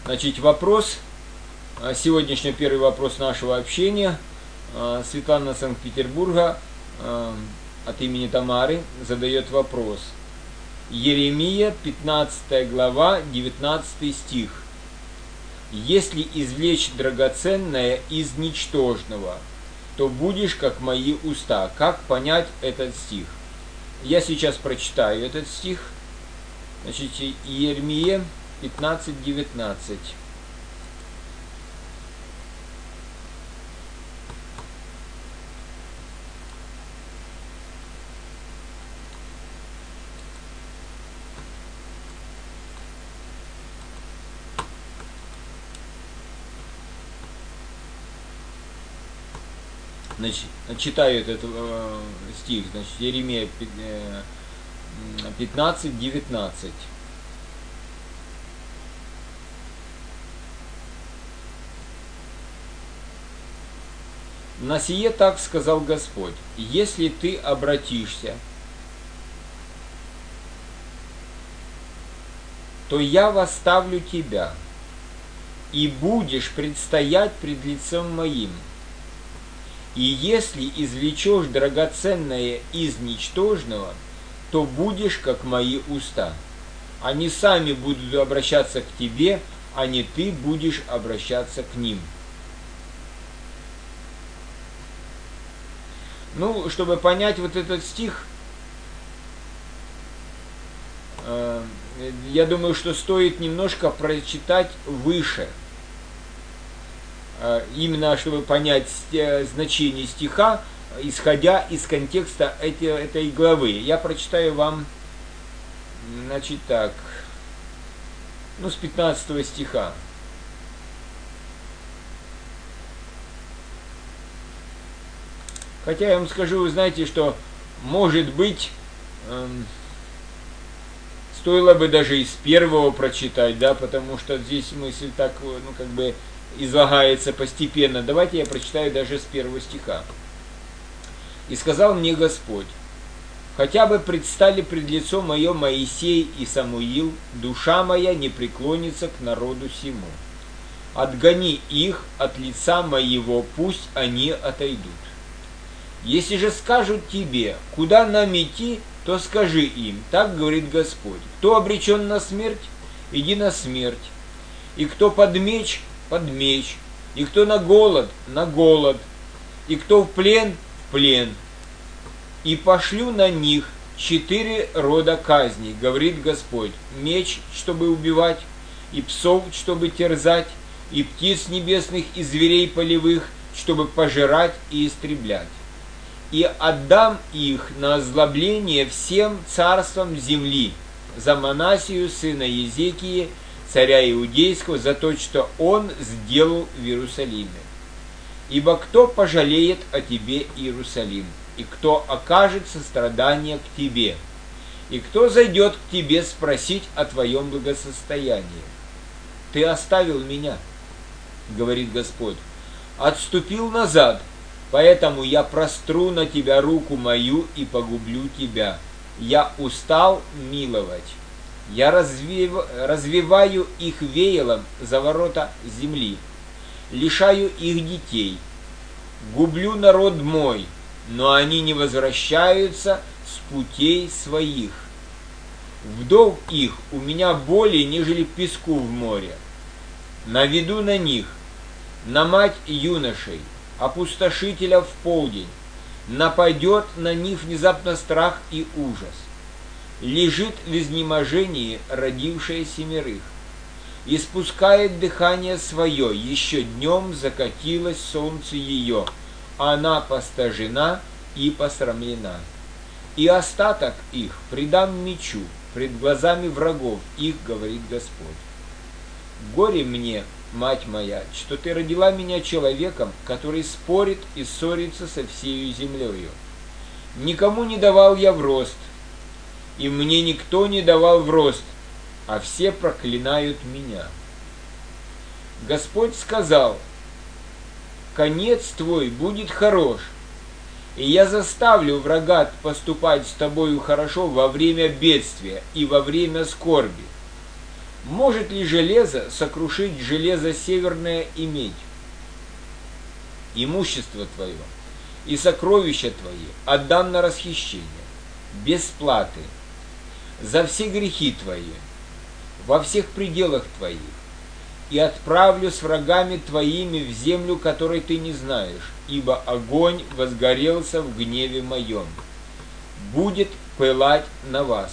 Значит, вопрос, сегодняшний первый вопрос нашего общения. Светлана Санкт-Петербурга от имени Тамары задает вопрос. Еремия, 15 глава, 19 стих. «Если извлечь драгоценное из ничтожного, то будешь, как мои уста». Как понять этот стих? Я сейчас прочитаю этот стих. Значит, Еремия 15:19. Значит, читаю этот стих. Значит, Еремия 15:19. «На сие так сказал Господь: если ты обратишься, то я восставлю тебя, и будешь предстоять пред лицом моим. И если извлечешь драгоценное из ничтожного, то будешь, как мои уста. Они сами будут обращаться к тебе, а не ты будешь обращаться к ним». Ну, чтобы понять вот этот стих, я думаю, что стоит немножко прочитать выше. Именно чтобы понять значение стиха, исходя из контекста этой главы. Я прочитаю вам, значит, так, с 15 стиха. Хотя я вам скажу, вы знаете, что, может быть, стоило бы даже из первого прочитать, да, потому что здесь мысль так, излагается постепенно. Давайте я прочитаю даже с первого стиха. «И сказал мне Господь: хотя бы предстали пред лицо мое Моисей и Самуил, душа моя не преклонится к народу сему. Отгони их от лица моего, пусть они отойдут. Если же скажут тебе, куда нам идти, то скажи им, так говорит Господь: кто обречен на смерть, иди на смерть, и кто под меч, и кто на голод, и кто в плен, и пошлю на них 4 рода казней, говорит Господь: меч, чтобы убивать, и псов, чтобы терзать, и птиц небесных, и зверей полевых, чтобы пожирать и истреблять. И отдам их на озлобление всем царствам земли, за Манасию, сына Езекии, царя Иудейского, за то, что он сделал в Иерусалиме. Ибо кто пожалеет о тебе, Иерусалим, и кто окажет сострадание к тебе, и кто зайдет к тебе спросить о твоем благосостоянии? Ты оставил меня, говорит Господь, отступил назад, поэтому я простру на тебя руку мою и погублю тебя. Я устал миловать. Я развиваю их веялом за ворота земли, лишаю их детей. Гублю народ мой, но они не возвращаются с путей своих. Вдов их у меня более, нежели песку в море. Наведу на них, на мать юношей, опустошителя в полдень. Нападет на них внезапно страх и ужас. Лежит в изнеможении родившая 7. Испускает дыхание свое, еще днем закатилось солнце ее, она постажена и посрамлена. И остаток их предам мечу, пред глазами врагов их, говорит Господь. Горе мне, мать моя, что ты родила меня человеком, который спорит и ссорится со всею землею. Никому не давал я в рост, и мне никто не давал в рост, а все проклинают меня. Господь сказал: конец твой будет хорош, и я заставлю врага поступать с тобою хорошо во время бедствия и во время скорби. Может ли железо сокрушить железо северное и медь? Имущество твое и сокровища твои отдам на расхищение, без платы, за все грехи твои, во всех пределах твоих, и отправлю с врагами твоими в землю, которой ты не знаешь, ибо огонь возгорелся в гневе моем, будет пылать на вас.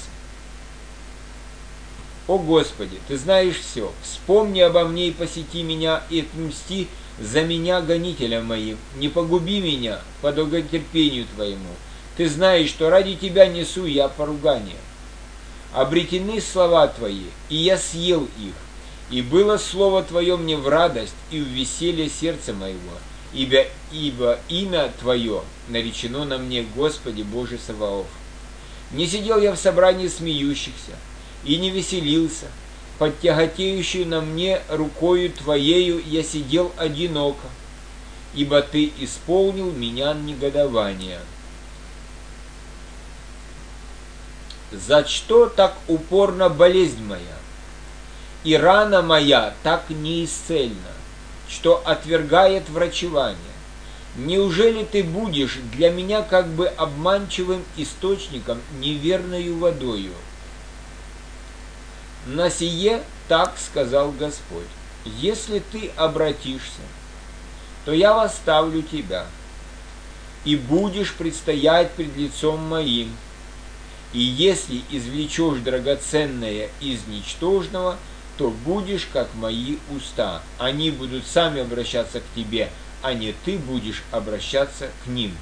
О Господи, Ты знаешь все, вспомни обо мне и посети меня, и отмсти за меня гонителям моим, не погуби меня по долготерпению Твоему. Ты знаешь, что ради Тебя несу я поругание. Обретены слова Твои, и я съел их, и было слово Твое мне в радость и в веселье сердца моего, ибо имя Твое наречено на мне, Господи Боже Саваоф. Не сидел я в собрании смеющихся, и не веселился, под тяготеющую на мне рукою Твоею я сидел одиноко, ибо Ты исполнил меня негодования. За что так упорна болезнь моя, и рана моя так неисцельна, что отвергает врачевание? Неужели Ты будешь для меня как бы обманчивым источником, неверною водою? На сие так сказал Господь: если ты обратишься, то я восставлю тебя, и будешь предстоять пред лицом моим, и если извлечешь драгоценное из ничтожного, то будешь как мои уста. Они будут сами обращаться к тебе, а не ты будешь обращаться к ним.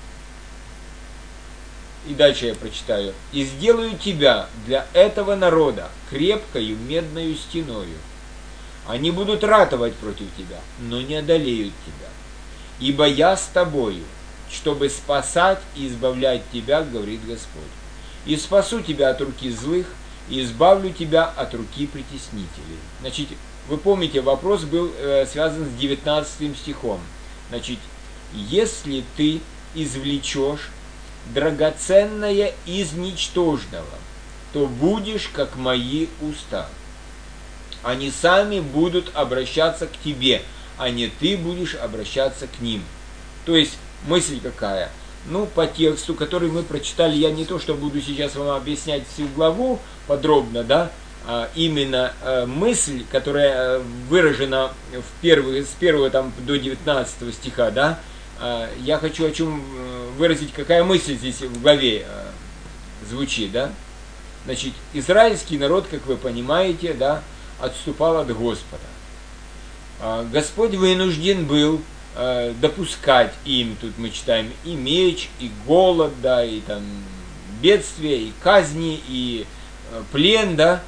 И дальше я прочитаю. «И сделаю тебя для этого народа крепкою медною стеною. Они будут ратовать против тебя, но не одолеют тебя. Ибо я с тобою, чтобы спасать и избавлять тебя, говорит Господь. И спасу тебя от руки злых, и избавлю тебя от руки притеснителей». Значит, вы помните, вопрос был связан с 19 стихом. Значит, если ты извлечешь драгоценное из ничтожного, то будешь как мои уста. Они сами будут обращаться к тебе, а не ты будешь обращаться к ним. То есть мысль какая? Ну, по тексту, который мы прочитали, я не то, что буду сейчас вам объяснять всю главу подробно, да, а именно мысль, которая выражена с 1 там, до 19 стиха, да, я хочу о чем выразить, какая мысль здесь в главе звучит, да. Значит, израильский народ, как вы понимаете, да, отступал от Господа. Господь вынужден был допускать им, тут мы читаем, и меч, и голод, да, и там бедствия, и казни, и плен, да.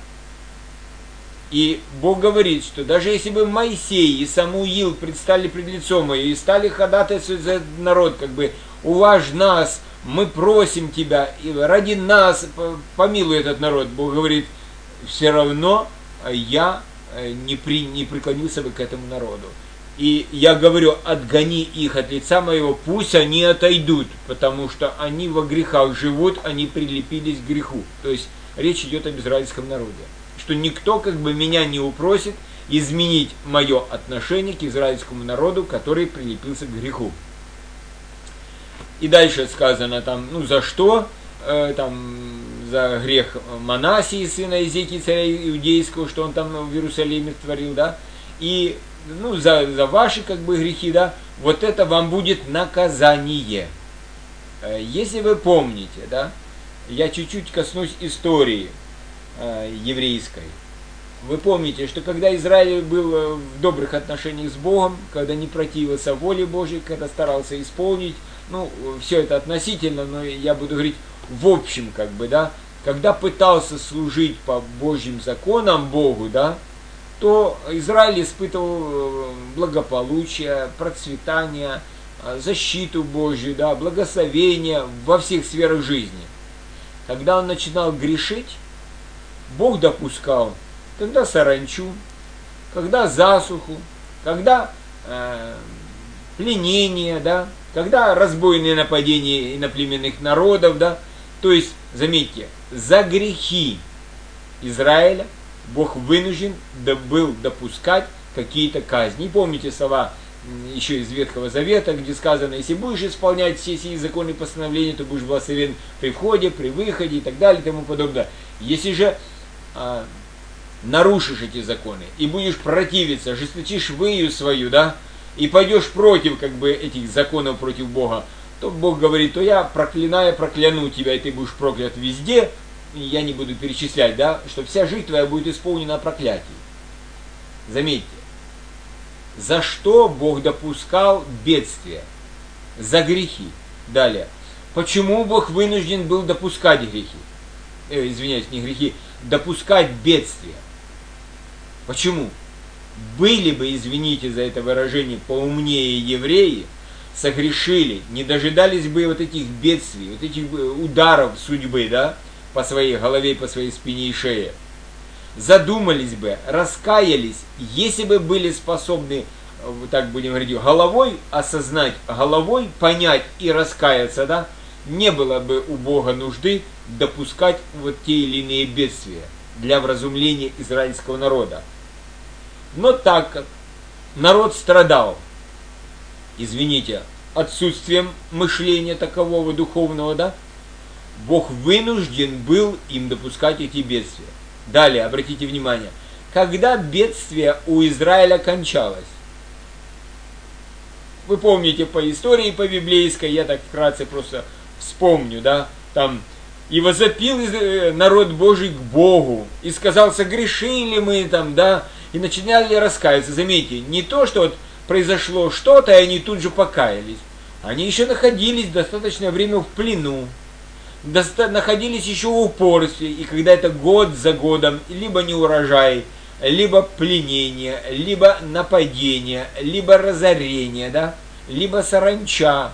И Бог говорит, что даже если бы Моисей и Самуил предстали пред лицом мое и стали ходатайствовать за народ, как бы, уважь нас, мы просим тебя, и ради нас помилуй этот народ, Бог говорит, все равно я не преклонился бы к этому народу. И я говорю, отгони их от лица моего, пусть они отойдут, потому что они во грехах живут, они прилепились к греху. То есть речь идет об израильском народе. Что никто как бы меня не упросит изменить мое отношение к израильскому народу, который прилепился к греху. И дальше сказано там, ну за что? Там за грех Манасии, сына Изекии, царя иудейского, что он там в Иерусалиме творил, да, и ну, за ваши как бы грехи, да, вот это вам будет наказание. Если вы помните, да, я чуть-чуть коснусь истории еврейской. Вы помните, что когда Израиль был в добрых отношениях с Богом, когда не противился воле Божьей, когда старался исполнить, ну, все это относительно, но я буду говорить в общем, как бы, да, когда пытался служить по Божьим законам Богу, да, то Израиль испытывал благополучие, процветание, защиту Божью, да, благословение во всех сферах жизни. Когда он начинал грешить, Бог допускал, когда саранчу, когда засуху, когда пленение, да, когда разбойные нападения иноплеменных народов, да. То есть, заметьте, за грехи Израиля Бог вынужден был допускать какие-то казни. И помните слова еще из Ветхого Завета, где сказано: если будешь исполнять все сии законы и постановления, то будешь благословен при входе, при выходе и так далее и тому подобное. Если же нарушишь эти законы и будешь противиться, ожесточишь выю свою, да, и пойдешь против как бы этих законов против Бога, то Бог говорит: то я прокляну тебя, и ты будешь проклят везде, и я не буду перечислять, да, что вся жизнь твоя будет исполнена проклятием. Заметьте, за что Бог допускал бедствия? За грехи. Далее. Почему Бог вынужден был допускать грехи? Извиняюсь, не грехи, допускать бедствия. Почему? Были бы, извините за это выражение, поумнее евреи, согрешили, не дожидались бы вот этих бедствий, вот этих ударов судьбы, да, по своей голове, по своей спине и шее. Задумались бы, раскаялись, если бы были способны, так будем говорить, головой осознать, головой понять и раскаяться, да, не было бы у Бога нужды допускать вот те или иные бедствия для вразумления израильского народа. Но так как народ страдал, извините, отсутствием мышления такового духовного, да, Бог вынужден был им допускать эти бедствия. Далее, обратите внимание, когда бедствие у Израиля кончалось. Вы помните по истории, по библейской, я так вкратце просто вспомню, да, там: «И возопил народ Божий к Богу, и сказал: согрешили мы там, да, и начинали раскаяться». Заметьте, не то, что вот произошло что-то, и они тут же покаялись. Они еще находились достаточное время в плену, находились еще в упорстве, и когда это год за годом, либо неурожай, либо пленение, либо нападение, либо разорение, да, либо саранча,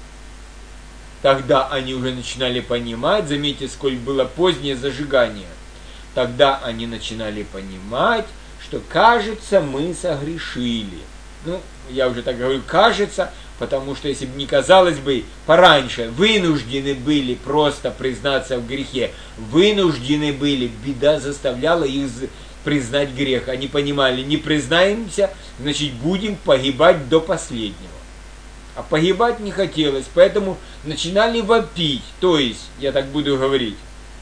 тогда они уже начинали понимать, заметьте, сколь было позднее зажигание, тогда они начинали понимать, что, кажется, мы согрешили. Ну, я уже так говорю, кажется, потому что если бы не казалось бы, пораньше вынуждены были просто признаться в грехе, вынуждены были, беда заставляла их признать грех. Они понимали: не признаемся, значит будем погибать до последнего. А погибать не хотелось, поэтому начинали вопить, то есть, я так буду говорить,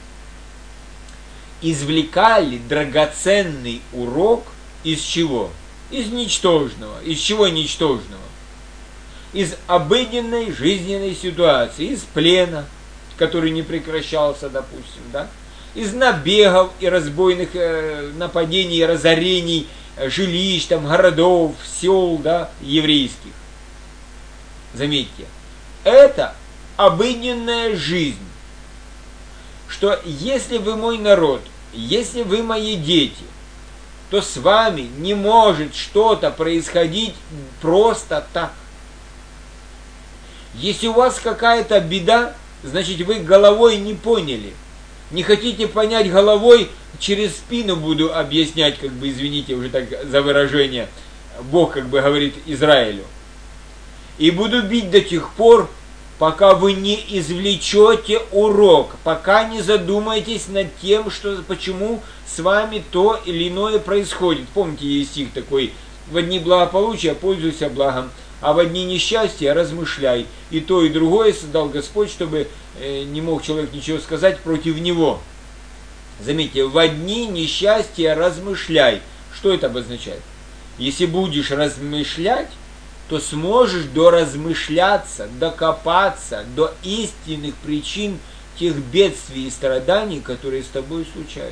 извлекали драгоценный урок из чего? Из ничтожного. Из чего ничтожного? Из обыденной жизненной ситуации, из плена, который не прекращался, допустим, да? Из набегов и разбойных нападений и разорений жилищ, там, городов, сел, да, еврейских. Заметьте, это обыденная жизнь, что если вы мой народ, если вы мои дети, то с вами не может что-то происходить просто так. Если у вас какая-то беда, значит вы головой не поняли. Не хотите понять головой, через спину буду объяснять, как бы, извините уже так за выражение, Бог как бы говорит Израилю. И буду бить до тех пор, пока вы не извлечете урок, пока не задумаетесь над тем, что, почему с вами то или иное происходит. Помните, есть стих такой: в дни благополучия пользуйся благом, а в дни несчастья размышляй. И то, и другое создал Господь, чтобы не мог человек ничего сказать против него. Заметьте, в дни несчастья размышляй. Что это обозначает? Если будешь размышлять, то сможешь доразмышляться, докопаться до истинных причин тех бедствий и страданий, которые с тобой случаются.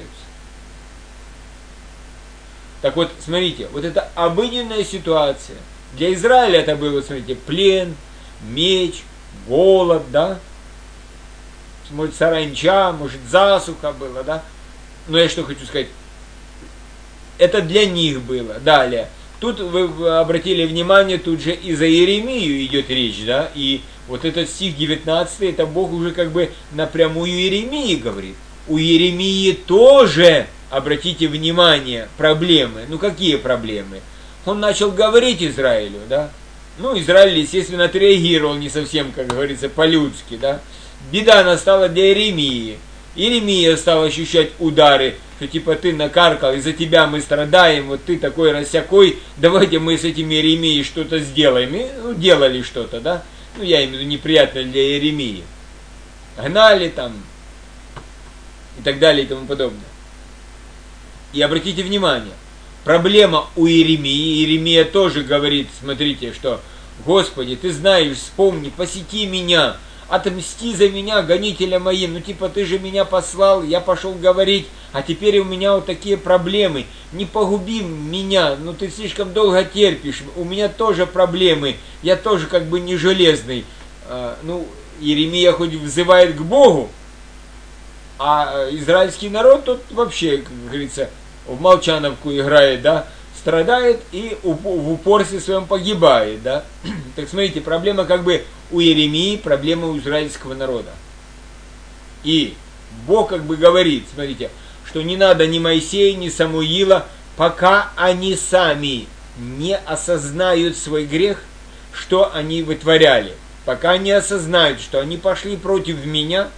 Так вот, смотрите, вот это обыденная ситуация. Для Израиля это было, смотрите, плен, меч, голод, да? Может, саранча, может, засуха была, да? Но я что хочу сказать? Это для них было. Далее. Тут вы обратили внимание, тут же и за Иеремию идет речь, да? И вот этот стих 19, это Бог уже как бы напрямую Иеремии говорит. У Иеремии тоже, обратите внимание, проблемы. Ну, какие проблемы? Он начал говорить Израилю, да? Ну, Израиль, естественно, отреагировал не совсем, как говорится, по-людски, да? Беда настала для Иеремии. Иеремия стал ощущать удары, что типа ты накаркал, из-за тебя мы страдаем, вот ты такой рассякой, давайте мы с этим Иеремией что-то сделаем. И делали что-то, да? Ну, я имею в виду неприятно для Иеремии. Гнали там и так далее и тому подобное. И обратите внимание, проблема у Иеремии, Иеремия тоже говорит, смотрите, что Господи, ты знаешь, вспомни, посети меня, отмсти за меня, гонителя моим, ну типа ты же меня послал, я пошел говорить, а теперь у меня вот такие проблемы, не погуби меня, ну ты слишком долго терпишь, у меня тоже проблемы, я тоже как бы не железный. Ну, Иеремия хоть взывает к Богу, а израильский народ тут вообще, как говорится, в молчановку играет, да, страдает и в упорстве своем погибает, да. Так смотрите, проблема как бы у Иеремии, проблема у израильского народа. И Бог как бы говорит, смотрите, что не надо ни Моисея, ни Самуила, пока они сами не осознают свой грех, что они вытворяли. Пока не осознают, что они пошли против меня,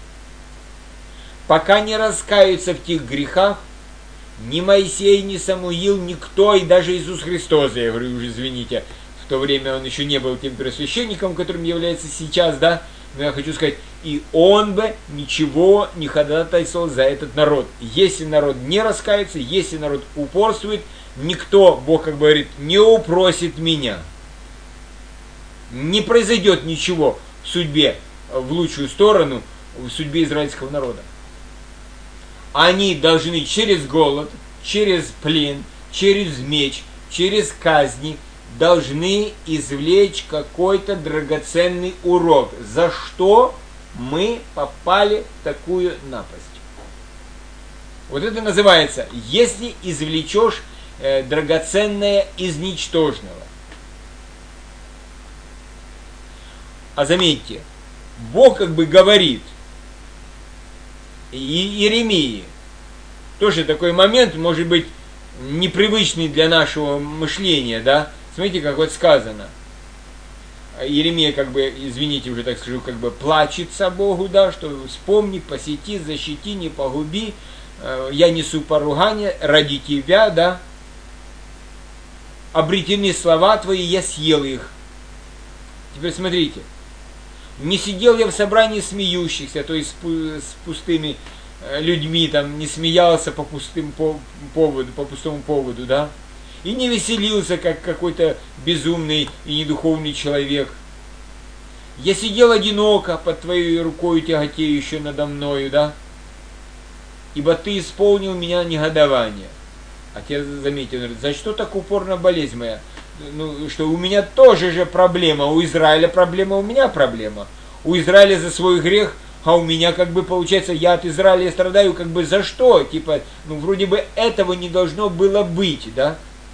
пока не раскаются в тех грехах, ни Моисей, ни Самуил, никто, и даже Иисус Христос, я говорю, уже извините, в то время он еще не был тем первосвященником, которым является сейчас, да, но я хочу сказать, и он бы ничего не ходатайствовал за этот народ. Если народ не раскается, если народ упорствует, никто, Бог как бы говорит, не упросит меня. Не произойдет ничего в судьбе, в лучшую сторону, в судьбе израильского народа. Они должны через голод, через плен, через меч, через казни, должны извлечь какой-то драгоценный урок. За что мы попали в такую напасть? Вот это называется, если извлечешь драгоценное из ничтожного. А заметьте, Бог как бы говорит, и Иеремии, тоже такой момент, может быть, непривычный для нашего мышления, да? Смотрите, как вот сказано. Иеремия, как бы, извините, уже так скажу, как бы плачется Богу, да, что вспомни, посети, защити, не погуби, я несу поругание ради тебя, да? Обретены слова твои, я съел их. Теперь смотрите. Не сидел я в собрании смеющихся, то есть с пустыми людьми, там, не смеялся по пустому поводу, да? И не веселился, как какой-то безумный и недуховный человек. Я сидел одиноко под твоей рукой тяготеющей надо мною, да? Ибо ты исполнил меня негодование. Отец заметил, говорит, за что так упорно болезнь моя? Ну, что у меня тоже же проблема, у Израиля проблема, у меня проблема. У Израиля за свой грех, а у меня как бы получается, я от Израиля страдаю как бы за что? Типа, ну вроде бы этого не должно было быть, да?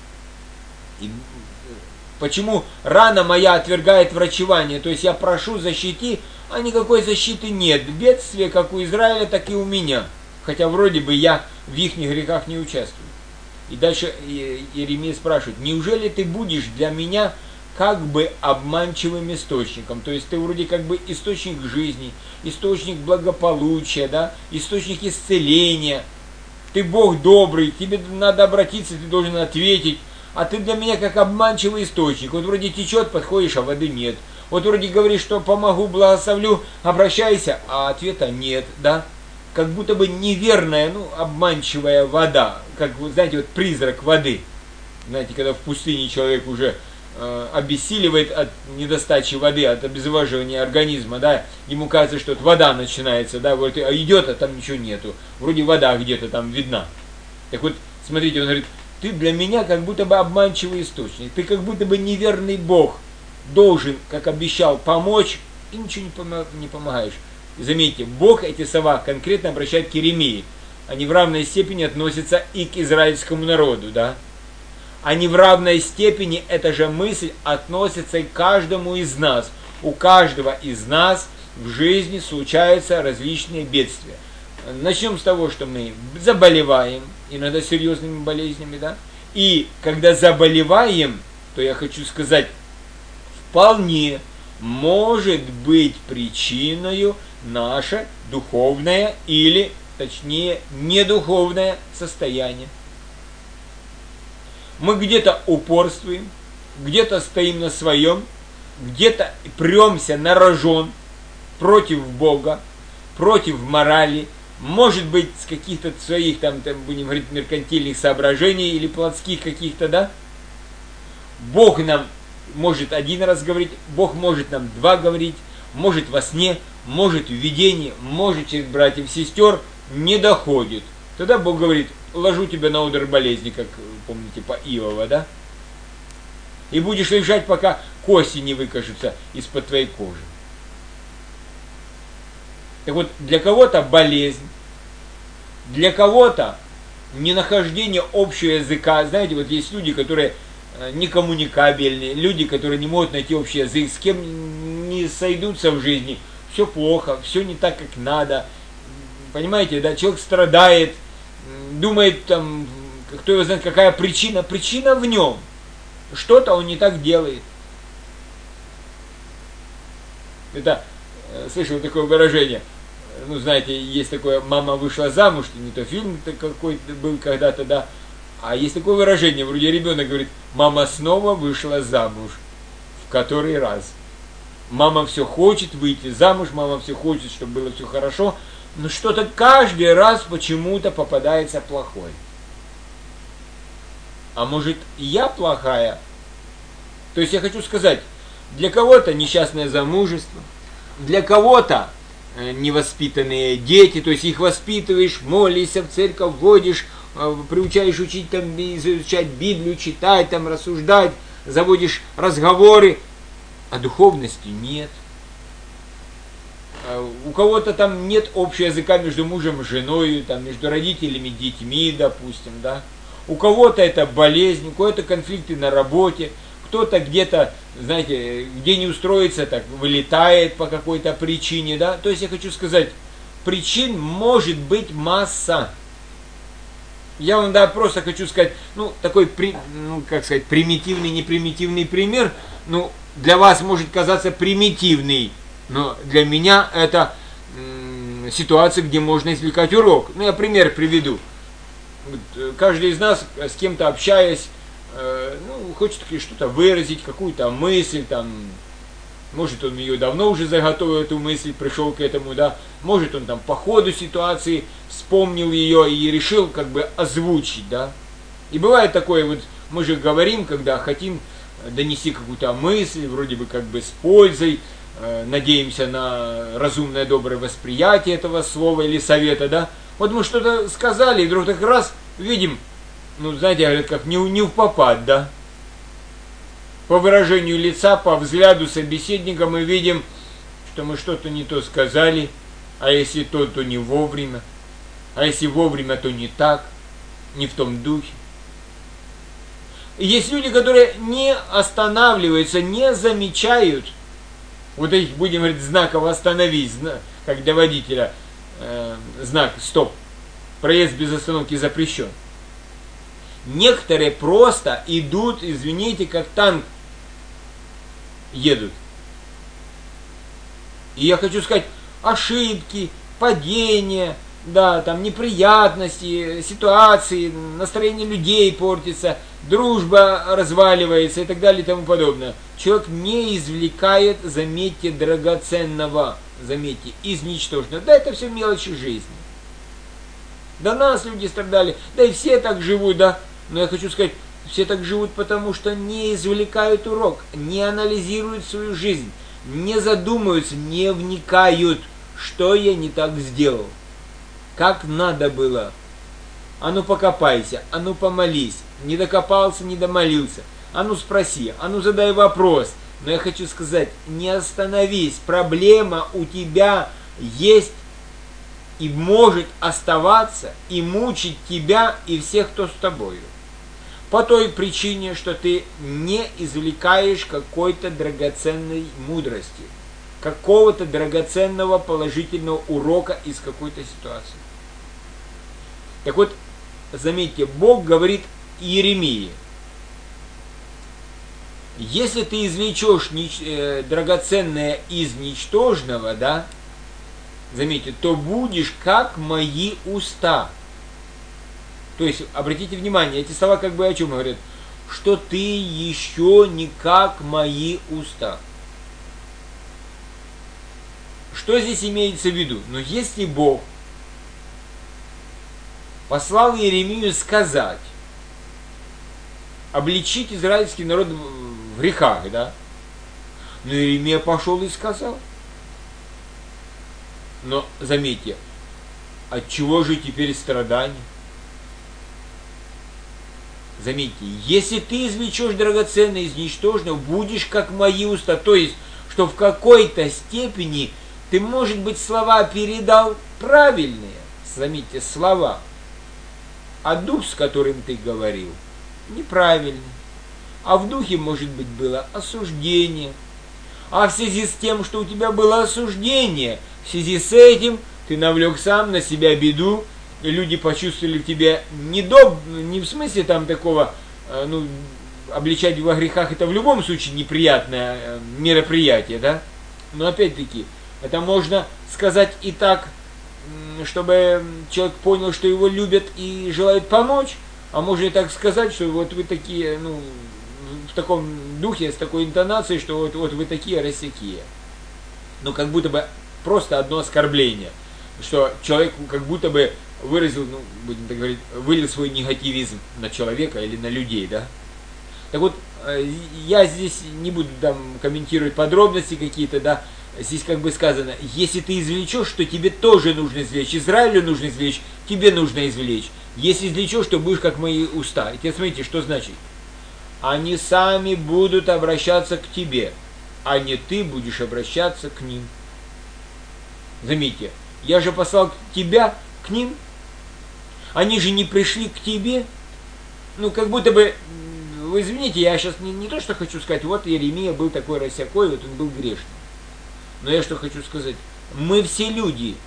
И почему рана моя отвергает врачевание? То есть я прошу защити, а никакой защиты нет. Бедствие как у Израиля, так и у меня. Хотя вроде бы я в их грехах не участвую. И дальше Иеремия спрашивает, неужели ты будешь для меня как бы обманчивым источником? То есть ты вроде как бы источник жизни, источник благополучия, да? Источник исцеления. Ты Бог добрый, тебе надо обратиться, ты должен ответить. А ты для меня как обманчивый источник. Вот вроде течет, подходишь, а воды нет. Вот вроде говоришь, что помогу, благословлю, обращайся, а ответа нет, да? Как будто бы неверная, ну, обманчивая вода, как, знаете, вот призрак воды. Знаете, когда в пустыне человек уже обессиливает от недостачи воды, от обезвоживания организма, да, ему кажется, что вода начинается, да, вот идет, а там ничего нету. Вроде вода где-то там видна. Так вот, смотрите, он говорит, ты для меня как будто бы обманчивый источник, ты как будто бы неверный Бог, должен, как обещал, помочь, и ничего не помогаешь. И заметьте, Бог эти слова конкретно обращает к Иеремии. Они в равной степени относятся и к израильскому народу, да? Они в равной степени, эта же мысль относится и к каждому из нас. У каждого из нас в жизни случаются различные бедствия. Начнем с того, что мы заболеваем, иногда серьезными болезнями, да? И когда заболеваем, то я хочу сказать, вполне может быть причиной наше духовное или, точнее, недуховное состояние. Мы где-то упорствуем, где-то стоим на своем, где-то премся на рожон против Бога, против морали, может быть, с каких-то своих, там, будем говорить, меркантильных соображений или плотских каких-то, да? Бог нам может один раз говорить, Бог может нам два говорить, может во сне, может в видении, может через братьев и сестер, не доходит. Тогда Бог говорит: ложу тебя на удар болезни, как помните по Иова, да? И будешь лежать, пока кости не выкажутся из-под твоей кожи. Так вот, для кого-то болезнь, для кого-то ненахождение общего языка. Знаете, вот есть люди, которые некоммуникабельные, люди, которые не могут найти общий язык, с кем не сойдутся в жизни, все плохо, все не так, как надо. Понимаете, да, человек страдает, думает, там, кто его знает, какая причина. Причина в нем. Что-то он не так делает. Это, слышал такое выражение, ну, знаете, есть такое: мама вышла замуж, не то фильм какой-то был когда-то, да, а есть такое выражение, вроде ребенок говорит: мама снова вышла замуж, в который раз. Мама все хочет выйти замуж, мама все хочет, чтобы было все хорошо, но что-то каждый раз почему-то попадается плохое. А может, я плохая? То есть я хочу сказать, для кого-то несчастное замужество, для кого-то невоспитанные дети, то есть их воспитываешь, молишься, в церковь водишь, приучаешь учить, там, изучать Библию, читать, там, рассуждать, заводишь разговоры, а духовности нет. У кого-то там нет общего языка между мужем и женой, там, между родителями и детьми, допустим, да. У кого-то это болезнь, у кого-то конфликты на работе, кто-то где-то, знаете, где не устроится, так вылетает по какой-то причине, да. То есть я хочу сказать, причин может быть масса. Я вам, да, просто хочу сказать, ну, такой, как сказать, примитивный, непримитивный пример, ну, для вас может казаться примитивный, но для меня это ситуация, где можно извлекать урок. Ну, я пример приведу. Каждый из нас, с кем-то общаясь, ну, хочет что-то выразить, какую-то мысль, там, может, он ее давно уже заготовил, эту мысль, пришел к этому, да, может, он там по ходу ситуации вспомнил ее и решил как бы озвучить, да. И бывает такое, вот мы же говорим, когда хотим донести какую-то мысль, вроде бы как бы с пользой, надеемся на разумное, доброе восприятие этого слова или совета, да. Вот мы что-то сказали, и вдруг так раз видим, ну, знаете, говорят, как не впопад, да. По выражению лица, по взгляду собеседника мы видим, что мы что-то не то сказали, а если то, то не вовремя, а если вовремя, то не так, не в том духе. И есть люди, которые не останавливаются, не замечают вот этих, будем говорить, знаков «остановись», как для водителя знак «стоп», проезд без остановки запрещен. Некоторые просто идут, извините, как танк едут. И я хочу сказать, ошибки, падения, да, там неприятности, ситуации, настроение людей портится, дружба разваливается и так далее и тому подобное. Человек не извлекает, заметьте, драгоценного, заметьте, из ничтожного. Да, это все мелочи жизни. До нас люди страдали, да и все так живут, да. Но я хочу сказать, все так живут, потому что не извлекают урок, не анализируют свою жизнь, не задумываются, не вникают, что я не так сделал, как надо было. А ну покопайся, а ну помолись, не докопался, не домолился, а ну спроси, а ну задай вопрос. Но я хочу сказать, не остановись, проблема у тебя есть и может оставаться и мучить тебя и всех, кто с тобою. По той причине, что ты не извлекаешь какой-то драгоценной мудрости, какого-то драгоценного положительного урока из какой-то ситуации. Так вот, заметьте, Бог говорит Иеремии: если ты извлечешь драгоценное из ничтожного, да, заметьте, то будешь как мои уста. То есть, обратите внимание, эти слова как бы о чем говорят? Что ты еще не как мои уста. Что здесь имеется в виду? Но если Бог послал Иеремию сказать, обличить израильский народ в грехах, да? Но Иеремия пошел и сказал. Но заметьте, от чего же теперь страдания? Заметьте, если ты извлечешь драгоценное из ничтожного, будешь как мои уста. То есть, что в какой-то степени ты, может быть, слова передал правильные. Заметьте, слова. А дух, с которым ты говорил, неправильный. А в духе, может быть, было осуждение. А в связи с тем, что у тебя было осуждение, в связи с этим ты навлек сам на себя беду, и люди почувствовали в тебе не в смысле там такого, обличать во грехах, это в любом случае неприятное мероприятие, да? Но опять-таки, это можно сказать и так, чтобы человек понял, что его любят и желают помочь, а можно и так сказать, что вот вы такие, в таком духе, с такой интонацией, что вот вы такие рассякие. Но как будто бы просто одно оскорбление, что человек как будто бы выразил, будем так говорить, вылил свой негативизм на человека или на людей, да? Так вот, я здесь не буду там комментировать подробности какие-то, да, здесь как бы сказано, если ты извлечешь, то тебе тоже нужно извлечь, Израилю нужно извлечь, тебе нужно извлечь. Если извлечешь, то будешь как мои уста. И теперь смотрите, что значит? Они сами будут обращаться к тебе, а не ты будешь обращаться к ним. Заметьте, я же послал тебя к ним, они же не пришли к тебе. Как будто бы, вы извините, я сейчас не то, что хочу сказать, вот Иеремия был такой рассякой, вот он был грешный. Но я что хочу сказать, мы все люди.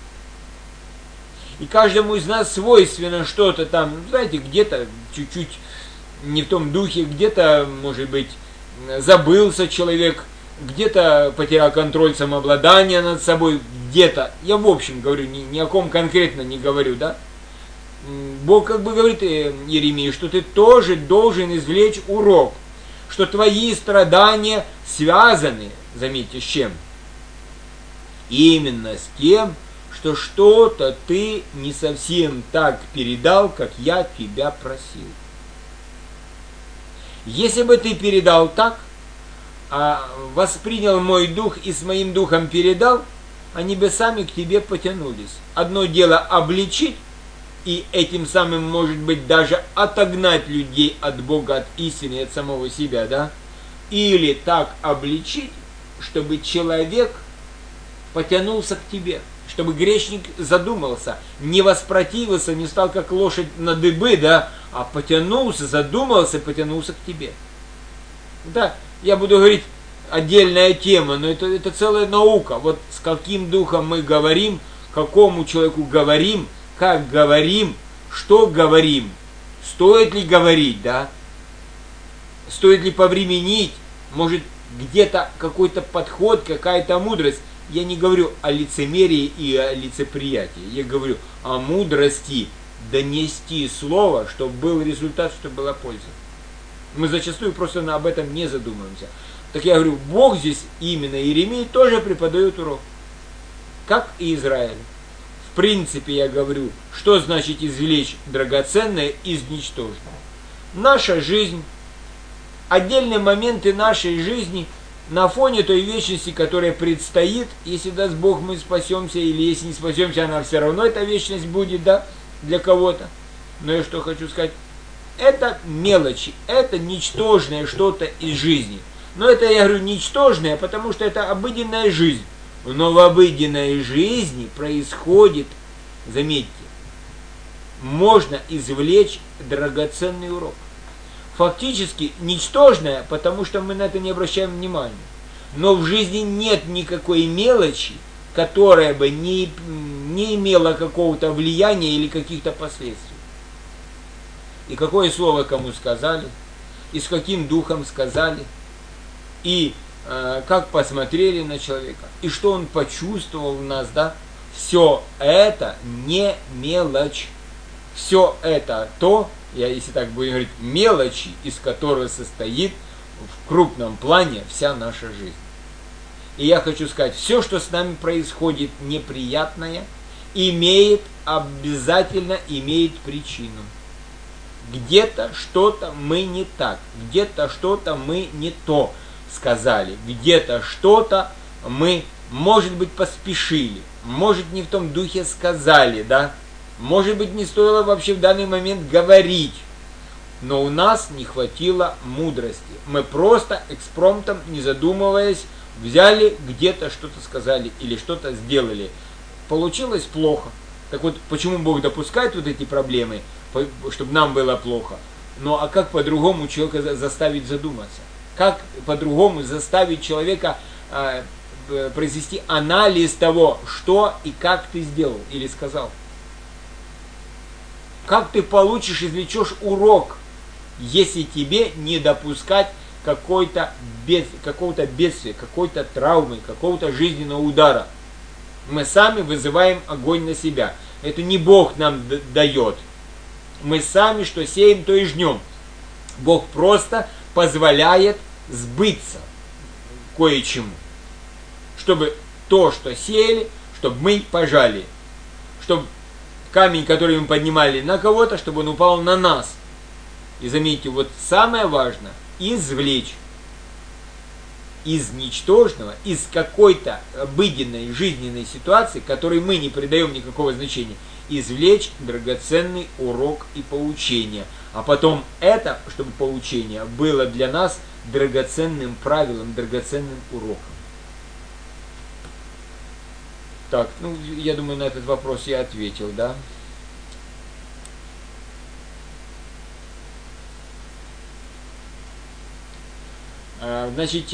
И каждому из нас свойственно что-то там, знаете, где-то чуть-чуть не в том духе, где-то, может быть, забылся человек, где-то потерял контроль самообладания над собой, где-то. Я в общем говорю, ни о ком конкретно не говорю, да? Бог как бы говорит Иеремии, что ты тоже должен извлечь урок, что твои страдания связаны, заметьте, с чем? Именно с тем, что что-то ты не совсем так передал, как я тебя просил. Если бы ты передал так, воспринял мой дух и с моим духом передал, они бы сами к тебе потянулись. Одно дело обличить, и этим самым, может быть, даже отогнать людей от Бога, от истины, от самого себя, да? Или так обличить, чтобы человек потянулся к тебе, чтобы грешник задумался, не воспротивился, не стал как лошадь на дыбы, да, а потянулся, задумался, потянулся к тебе. Да, я буду говорить отдельная тема, но это целая наука. Вот с каким духом мы говорим, какому человеку говорим, как говорим, что говорим, стоит ли говорить, да, стоит ли повременить, может где-то какой-то подход, какая-то мудрость. Я не говорю о лицемерии и о лицеприятии, я говорю о мудрости донести слово, чтобы был результат, чтобы была польза. Мы зачастую просто об этом не задумываемся. Так я говорю, Бог здесь именно Иеремии тоже преподает урок, как и Израиль. В принципе, я говорю, что значит извлечь драгоценное из ничтожного. Наша жизнь, отдельные моменты нашей жизни на фоне той вечности, которая предстоит, если даст Бог мы спасемся, или если не спасемся, она все равно эта вечность будет, да, для кого-то. Но я что хочу сказать, это мелочи, это ничтожное что-то из жизни. Но это, я говорю, ничтожное, потому что это обыденная жизнь. Но в обыденной жизни происходит, заметьте, можно извлечь драгоценный урок. Фактически ничтожное, потому что мы на это не обращаем внимания. Но в жизни нет никакой мелочи, которая бы не имела какого-то влияния или каких-то последствий. И какое слово кому сказали, и с каким духом сказали, и как посмотрели на человека, и что он почувствовал в нас, да, все это не мелочь. Все это то, если так будем говорить, мелочи, из которой состоит в крупном плане вся наша жизнь. И я хочу сказать, все, что с нами происходит неприятное, обязательно имеет причину. Где-то что-то мы не так, где-то что-то мы не то сказали, где-то что-то мы, может быть, поспешили, может, не в том духе сказали, да, может быть, не стоило вообще в данный момент говорить, но у нас не хватило мудрости. Мы просто экспромтом, не задумываясь, взяли, где-то что-то сказали или что-то сделали. Получилось плохо. Так вот, почему Бог допускает вот эти проблемы, чтобы нам было плохо? Ну, а как по-другому человека заставить задуматься? Как по-другому заставить человека произвести анализ того, что и как ты сделал или сказал? Как ты получишь, извлечешь урок, если тебе не допускать какого-то бедствия, какой-то травмы, какого-то жизненного удара? Мы сами вызываем огонь на себя. Это не Бог нам дает. Мы сами что сеем, то и жнем. Бог просто позволяет сбыться кое-чему. Чтобы то, что сеяли, чтобы мы пожали. Чтобы камень, который мы поднимали на кого-то, чтобы он упал на нас. И заметьте, вот самое важное – извлечь из ничтожного, из какой-то обыденной жизненной ситуации, которой мы не придаем никакого значения, извлечь драгоценный урок и поучение. А потом это, чтобы поучение было для нас драгоценным правилом, драгоценным уроком. Так, ну, я думаю, на этот вопрос я ответил, да? Значит,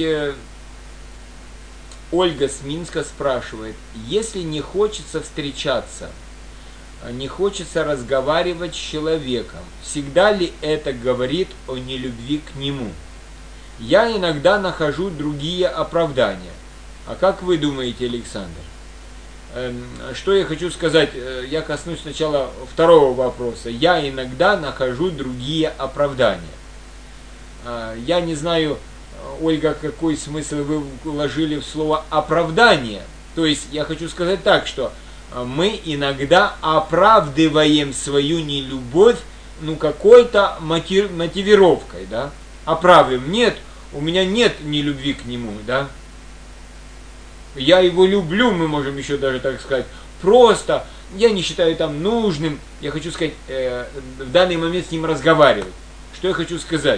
Ольга с Минска спрашивает, если не хочется встречаться, не хочется разговаривать с человеком, всегда ли это говорит о нелюбви к нему? Я иногда нахожу другие оправдания. А как вы думаете, Александр? Что я хочу сказать? Я коснусь сначала второго вопроса. Я иногда нахожу другие оправдания. Я не знаю, Ольга, какой смысл вы вложили в слово «оправдание». То есть я хочу сказать так, что мы иногда оправдываем свою нелюбовь, ну, какой-то мотивировкой, да? Оправдываем. Нет, у меня нет нелюбви к нему, да? Я его люблю, мы можем еще даже так сказать. Просто я не считаю там нужным, я хочу сказать, в данный момент с ним разговаривать. Что я хочу сказать?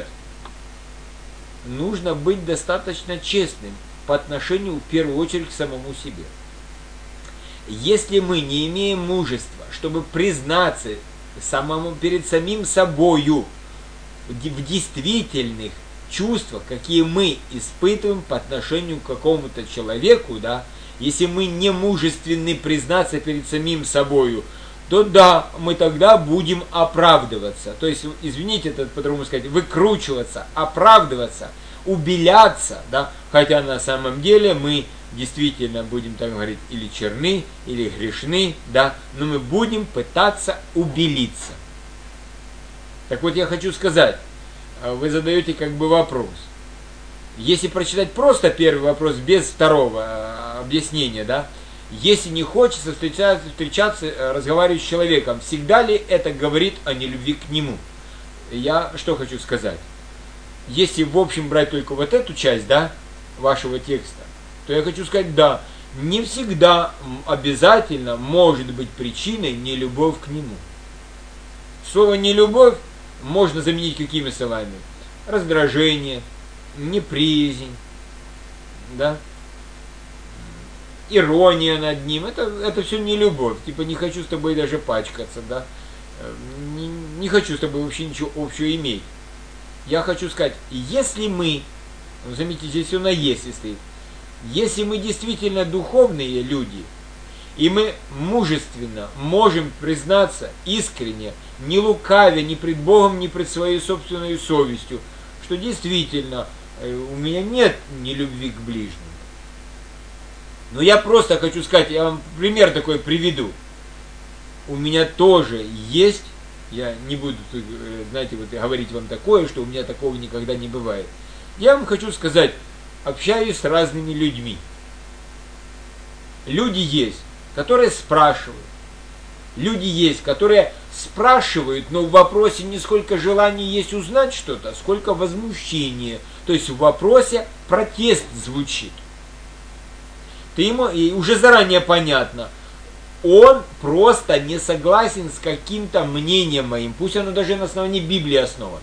Нужно быть достаточно честным по отношению, в первую очередь, к самому себе. Если мы не имеем мужества, чтобы признаться перед самим собою в действительных чувствах, какие мы испытываем по отношению к какому-то человеку, да, если мы не мужественны признаться перед самим собою, то да, мы тогда будем оправдываться. То есть, извините, это по-другому сказать, выкручиваться, оправдываться, убеляться, да, хотя на самом деле мы действительно будем так говорить или черны, или грешны, да, но мы будем пытаться убелиться. Так вот, я хочу сказать, вы задаете как бы вопрос. Если прочитать просто первый вопрос без второго объяснения, да, если не хочется встречаться, разговаривать с человеком, всегда ли это говорит о нелюбви к нему? Я что хочу сказать? Если в общем брать только вот эту часть, да, вашего текста, то я хочу сказать, да, не всегда обязательно может быть причиной нелюбовь к нему. Слово «нелюбовь» можно заменить какими словами? Раздражение, неприязнь, да? Ирония над ним. Это все не любовь. Типа не хочу с тобой даже пачкаться, да? Не хочу с тобой вообще ничего общего иметь. Я хочу сказать, если мы, заметьте, здесь все на «если» стоит, если мы действительно духовные люди, и мы мужественно можем признаться искренне, не лукавя ни пред Богом, ни пред своей собственной совестью, что действительно у меня нет нелюбви к ближнему. Но я просто хочу сказать, я вам пример такой приведу. У меня тоже есть, я не буду, знаете, вот говорить вам такое, что у меня такого никогда не бывает. Я вам хочу сказать, общаюсь с разными людьми. Люди есть, которые спрашивают. Люди есть, которые спрашивают, но в вопросе не сколько желания есть узнать что-то, сколько возмущения. То есть в вопросе протест звучит. Ты ему, и уже заранее понятно, он просто не согласен с каким-то мнением моим, пусть оно даже на основании Библии основано.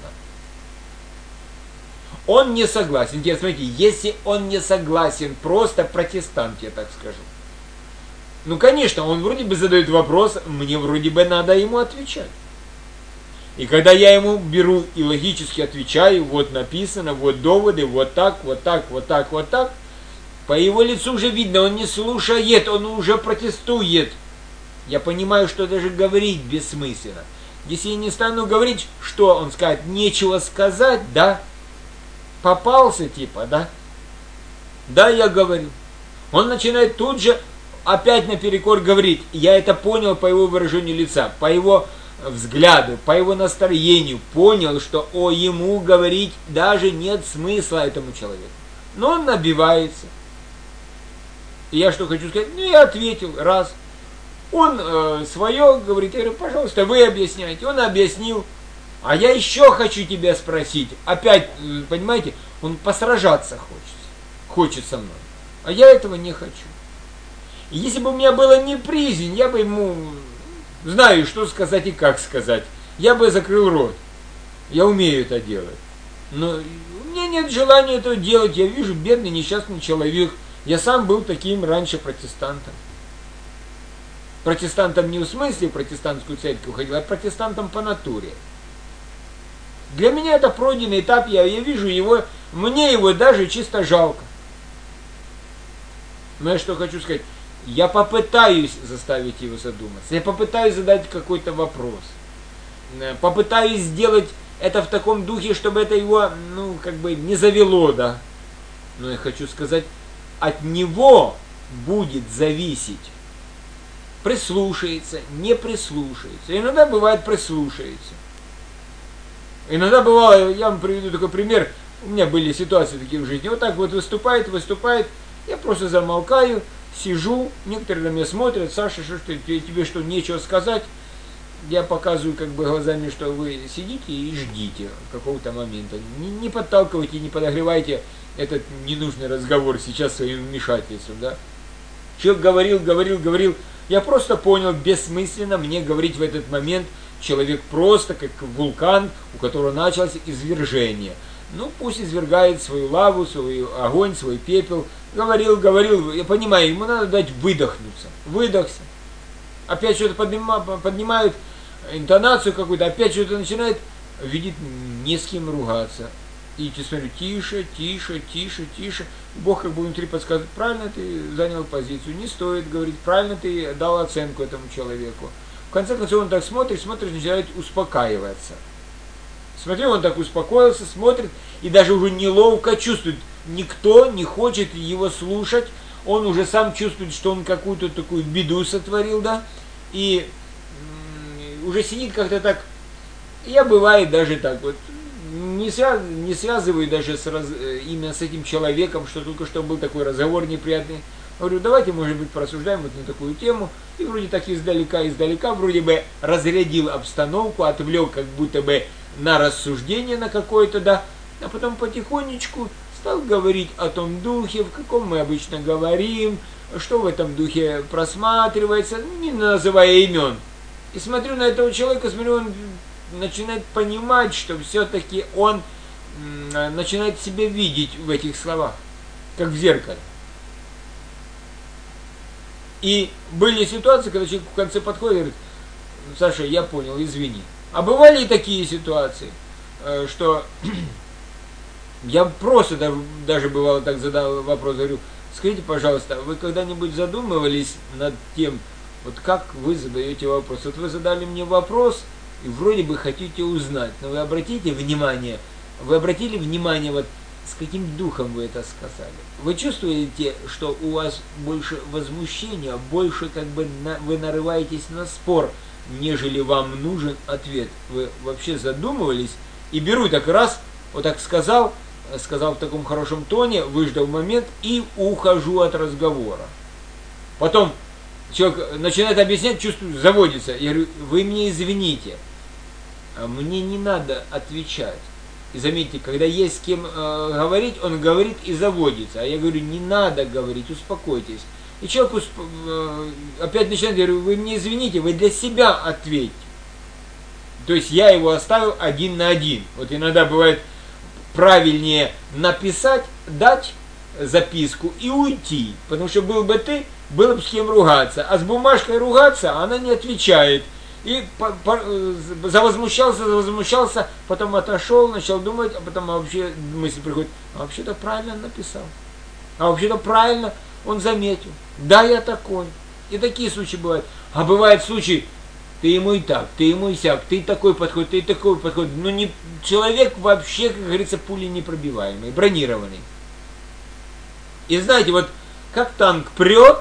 Он не согласен. Теперь смотрите, если он не согласен, просто протестант, я так скажу. Ну, конечно, он вроде бы задает вопрос, мне вроде бы надо ему отвечать. И когда я ему беру и логически отвечаю, вот написано, вот доводы, вот так, вот так, вот так, вот так, по его лицу уже видно, он не слушает, он уже протестует. Я понимаю, что даже говорить бессмысленно. Если я не стану говорить, что он скажет, нечего сказать, да? Попался типа, да? Да, я говорю. Он начинает тут же опять наперекор говорить. Я это понял по его выражению лица, по его взгляду, по его настроению. Понял, что ему говорить даже нет смысла этому человеку. Но он набивается. И я что хочу сказать? Ну, я ответил, раз. Он свое говорит, я говорю, пожалуйста, вы объясняйте. Он объяснил. А я еще хочу тебя спросить. Опять, понимаете, он посражаться хочет со мной. А я этого не хочу. И если бы у меня было неприязнь, я бы ему знаю, что сказать и как сказать. Я бы закрыл рот. Я умею это делать. Но у меня нет желания этого делать. Я вижу бедный, несчастный человек. Я сам был таким раньше протестантом. Протестантом не в смысле протестантскую церковь ходил, а протестантом по натуре. Для меня это пройденный этап, я вижу его, мне его даже чисто жалко. Но я что хочу сказать, я попытаюсь заставить его задуматься, я попытаюсь задать какой-то вопрос, попытаюсь сделать это в таком духе, чтобы это его, ну, как бы не завело, да. Но я хочу сказать, от него будет зависеть, прислушается, не прислушается. Иногда бывает прислушается. Иногда бывало, я вам приведу такой пример, у меня были ситуации такие в жизни, вот так вот выступает, я просто замолкаю, сижу, некоторые на меня смотрят, Саша, что тебе что, нечего сказать? Я показываю как бы глазами, что вы сидите и ждите какого-то момента. Не подталкивайте, не подогревайте этот ненужный разговор сейчас своим вмешательством, да? Человек говорил, я просто понял, бессмысленно мне говорить в этот момент. Человек просто как вулкан, у которого началось извержение. Ну, пусть извергает свою лаву, свой огонь, свой пепел. Говорил, я понимаю, ему надо дать выдохнуться. Выдохся. Опять что-то поднимают интонацию какую-то, опять что-то начинает, видит, не с кем ругаться. И смотрю, тише. Бог как бы внутри подсказывает, правильно ты занял позицию, не стоит говорить, правильно ты дал оценку этому человеку. В конце концов он так смотрит, начинает успокаиваться. Смотри, он так успокоился, смотрит, и даже уже неловко чувствует. Никто не хочет его слушать, он уже сам чувствует, что он какую-то такую беду сотворил, да, и уже сидит как-то так. Я бывает даже так вот, не связываю даже именно с этим человеком, что только что был такой разговор неприятный. Говорю, давайте, может быть, порассуждаем вот на такую тему. И вроде так издалека, вроде бы разрядил обстановку, отвлек как будто бы на рассуждение на какое-то, да. А потом потихонечку стал говорить о том духе, в каком мы обычно говорим, что в этом духе просматривается, не называя имен. И смотрю на этого человека, он начинает понимать, что все-таки он начинает себя видеть в этих словах, как в зеркале. И были ситуации, когда человек в конце подходит и говорит, Саша, я понял, извини. А бывали и такие ситуации, что я просто даже бывало так задал вопрос, говорю, скажите, пожалуйста, вы когда-нибудь задумывались над тем, вот как вы задаете вопрос? Вот вы задали мне вопрос, и вроде бы хотите узнать, но вы обратили внимание, вот с каким духом вы это сказали? Вы чувствуете, что у вас больше возмущения, больше как бы вы нарываетесь на спор, нежели вам нужен ответ? Вы вообще задумывались? И беру так раз, вот так сказал в таком хорошем тоне, выждал момент и ухожу от разговора. Потом человек начинает объяснять, чувствую, заводится. Я говорю, вы мне извините, мне не надо отвечать. И заметьте, когда есть с кем говорить, он говорит и заводится. А я говорю, не надо говорить, успокойтесь. И человек опять начинает говорить, вы мне извините, вы для себя ответьте. То есть я его оставил один на один. Вот иногда бывает правильнее написать, дать записку и уйти. Потому что был бы ты, было бы с кем ругаться. А с бумажкой ругаться она не отвечает. И завозмущался, потом отошел, начал думать, а потом вообще мысль приходит, а вообще-то правильно написал. А вообще-то правильно он заметил. Да, я такой. И такие случаи бывают. А бывают случаи, ты ему и так, ты ему и сяк, ты такой подход, ты такой подход. Но не, человек вообще, как говорится, пули непробиваемый, бронированный. И знаете, вот как танк прет,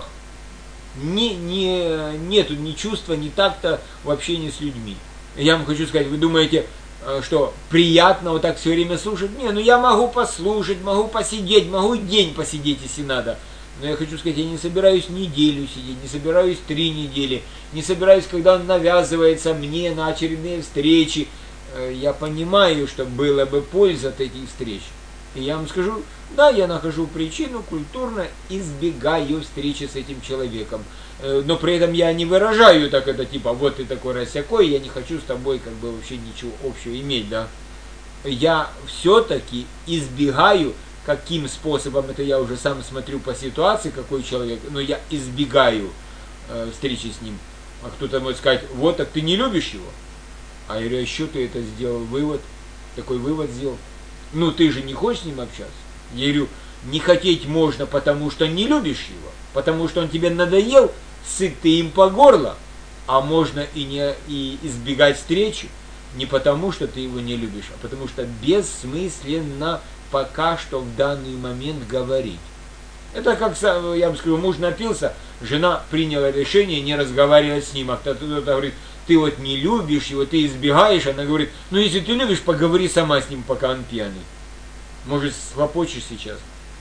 нету ни чувства, ни такта в общении с людьми. Я вам хочу сказать, вы думаете, что приятно вот так все время слушать? Не, ну я могу послушать, могу посидеть, могу день посидеть, если надо. Но я хочу сказать, я не собираюсь неделю сидеть, не собираюсь 3 недели, не собираюсь, когда он навязывается мне на очередные встречи. Я понимаю, что было бы польза от этих встреч. И я вам скажу, да, я нахожу причину, культурно избегаю встречи с этим человеком. Но при этом я не выражаю так это, типа, вот ты такой рассякой, я не хочу с тобой как бы вообще ничего общего иметь, да. Я все-таки избегаю, каким способом, это я уже сам смотрю по ситуации, какой человек, но я избегаю встречи с ним. А кто-то может сказать, вот, так ты не любишь его? А я говорю, а еще ты это сделал вывод, такой вывод сделал. Ну ты же не хочешь с ним общаться? Я говорю, не хотеть можно, потому что не любишь его, потому что он тебе надоел, сыт ты им по горло, а можно и избегать встречи, не потому что ты его не любишь, а потому что бессмысленно пока что в данный момент говорить. Это как, я бы сказал, муж напился, жена приняла решение не разговаривать с ним, а кто-то говорит, ты вот не любишь его, ты избегаешь, она говорит, ну если ты любишь, поговори сама с ним, пока он пьяный. Может, хлопочешь сейчас?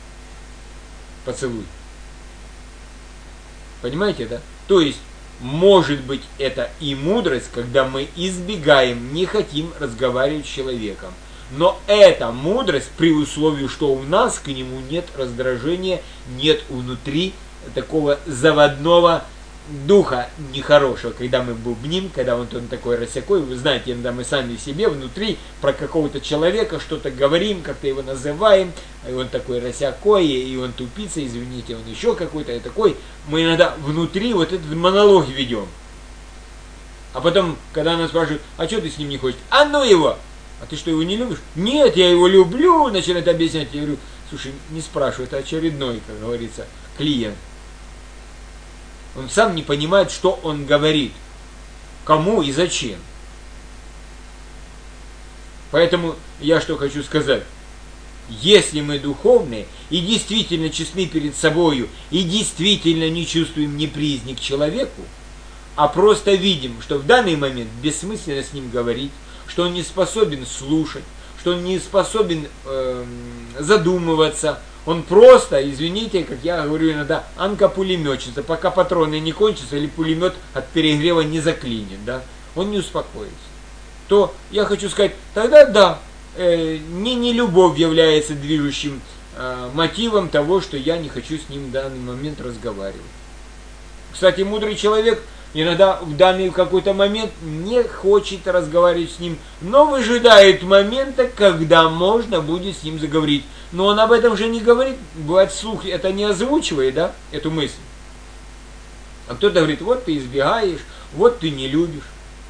Поцелуй. Понимаете, да? То есть, может быть, это и мудрость, когда мы избегаем, не хотим разговаривать с человеком. Но это мудрость при условии, что у нас к нему нет раздражения, нет внутри такого заводного духа нехорошего, когда мы бубним, когда он такой рассякой, вы знаете, иногда мы сами себе внутри про какого-то человека что-то говорим, как-то его называем, и он такой рассякой, и он тупица, извините, он еще какой-то, и такой, мы иногда внутри вот этот монолог ведем. А потом, когда нас спрашивают, а что ты с ним не хочешь? А ну его! А ты что, его не любишь? Нет, я его люблю, начинает объяснять. Я говорю, слушай, не спрашивай, это очередной, как говорится, клиент. Он сам не понимает, что он говорит, кому и зачем. Поэтому я что хочу сказать. Если мы духовные и действительно честны перед собою, и действительно не чувствуем неприязни к человеку, а просто видим, что в данный момент бессмысленно с ним говорить, что он не способен слушать, что он не способен задумываться, он просто, извините, как я говорю иногда, анка-пулеметчица, пока патроны не кончатся или пулемет от перегрева не заклинит, да, он не успокоится. То я хочу сказать, тогда да, не любовь является движущим мотивом того, что я не хочу с ним в данный момент разговаривать. Кстати, мудрый человек иногда в данный какой-то момент не хочет разговаривать с ним, но выжидает момента, когда можно будет с ним заговорить. Но он об этом же не говорит, бывает вслух, это не озвучивает, да, эту мысль. А кто-то говорит, вот ты избегаешь, вот ты не любишь.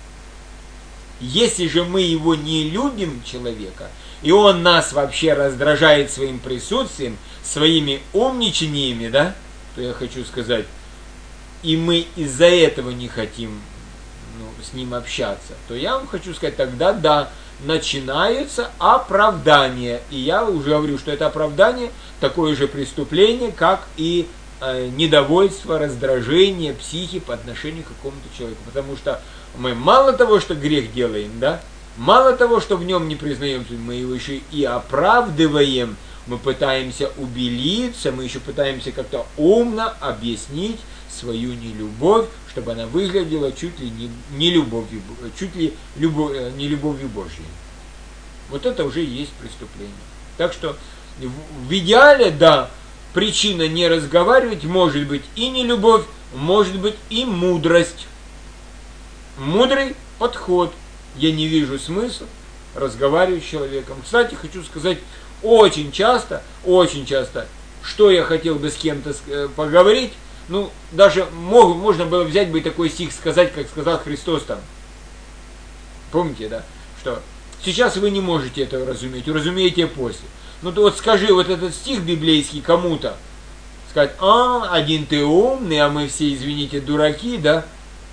Если же мы его не любим, человека, и он нас вообще раздражает своим присутствием, своими умничаниями, да, то я хочу сказать, и мы из-за этого не хотим с ним общаться, то я вам хочу сказать, тогда да, начинаются оправдания. И я уже говорю, что это оправдание такое же преступление, как и недовольство, раздражение психи по отношению к какому-то человеку. Потому что мы мало того, что грех делаем, да, мало того, что в нем не признаем, мы его еще и оправдываем, мы пытаемся убелиться, мы еще пытаемся как-то умно объяснить свою нелюбовь, чтобы она выглядела чуть ли не любовью, не любовью Божьей. Вот это уже и есть преступление. Так что в идеале, да, причина не разговаривать может быть и не любовь, может быть и мудрость. Мудрый подход. Я не вижу смысла разговаривать с человеком. Кстати, хочу сказать, очень часто, что я хотел бы с кем-то поговорить, ну, даже можно было взять бы такой стих, сказать, как сказал Христос там. Помните, да? Что сейчас вы не можете этого разуметь, уразумеете после. Ну, то вот скажи вот этот стих библейский кому-то, сказать, один ты умный, а мы все, извините, дураки, да?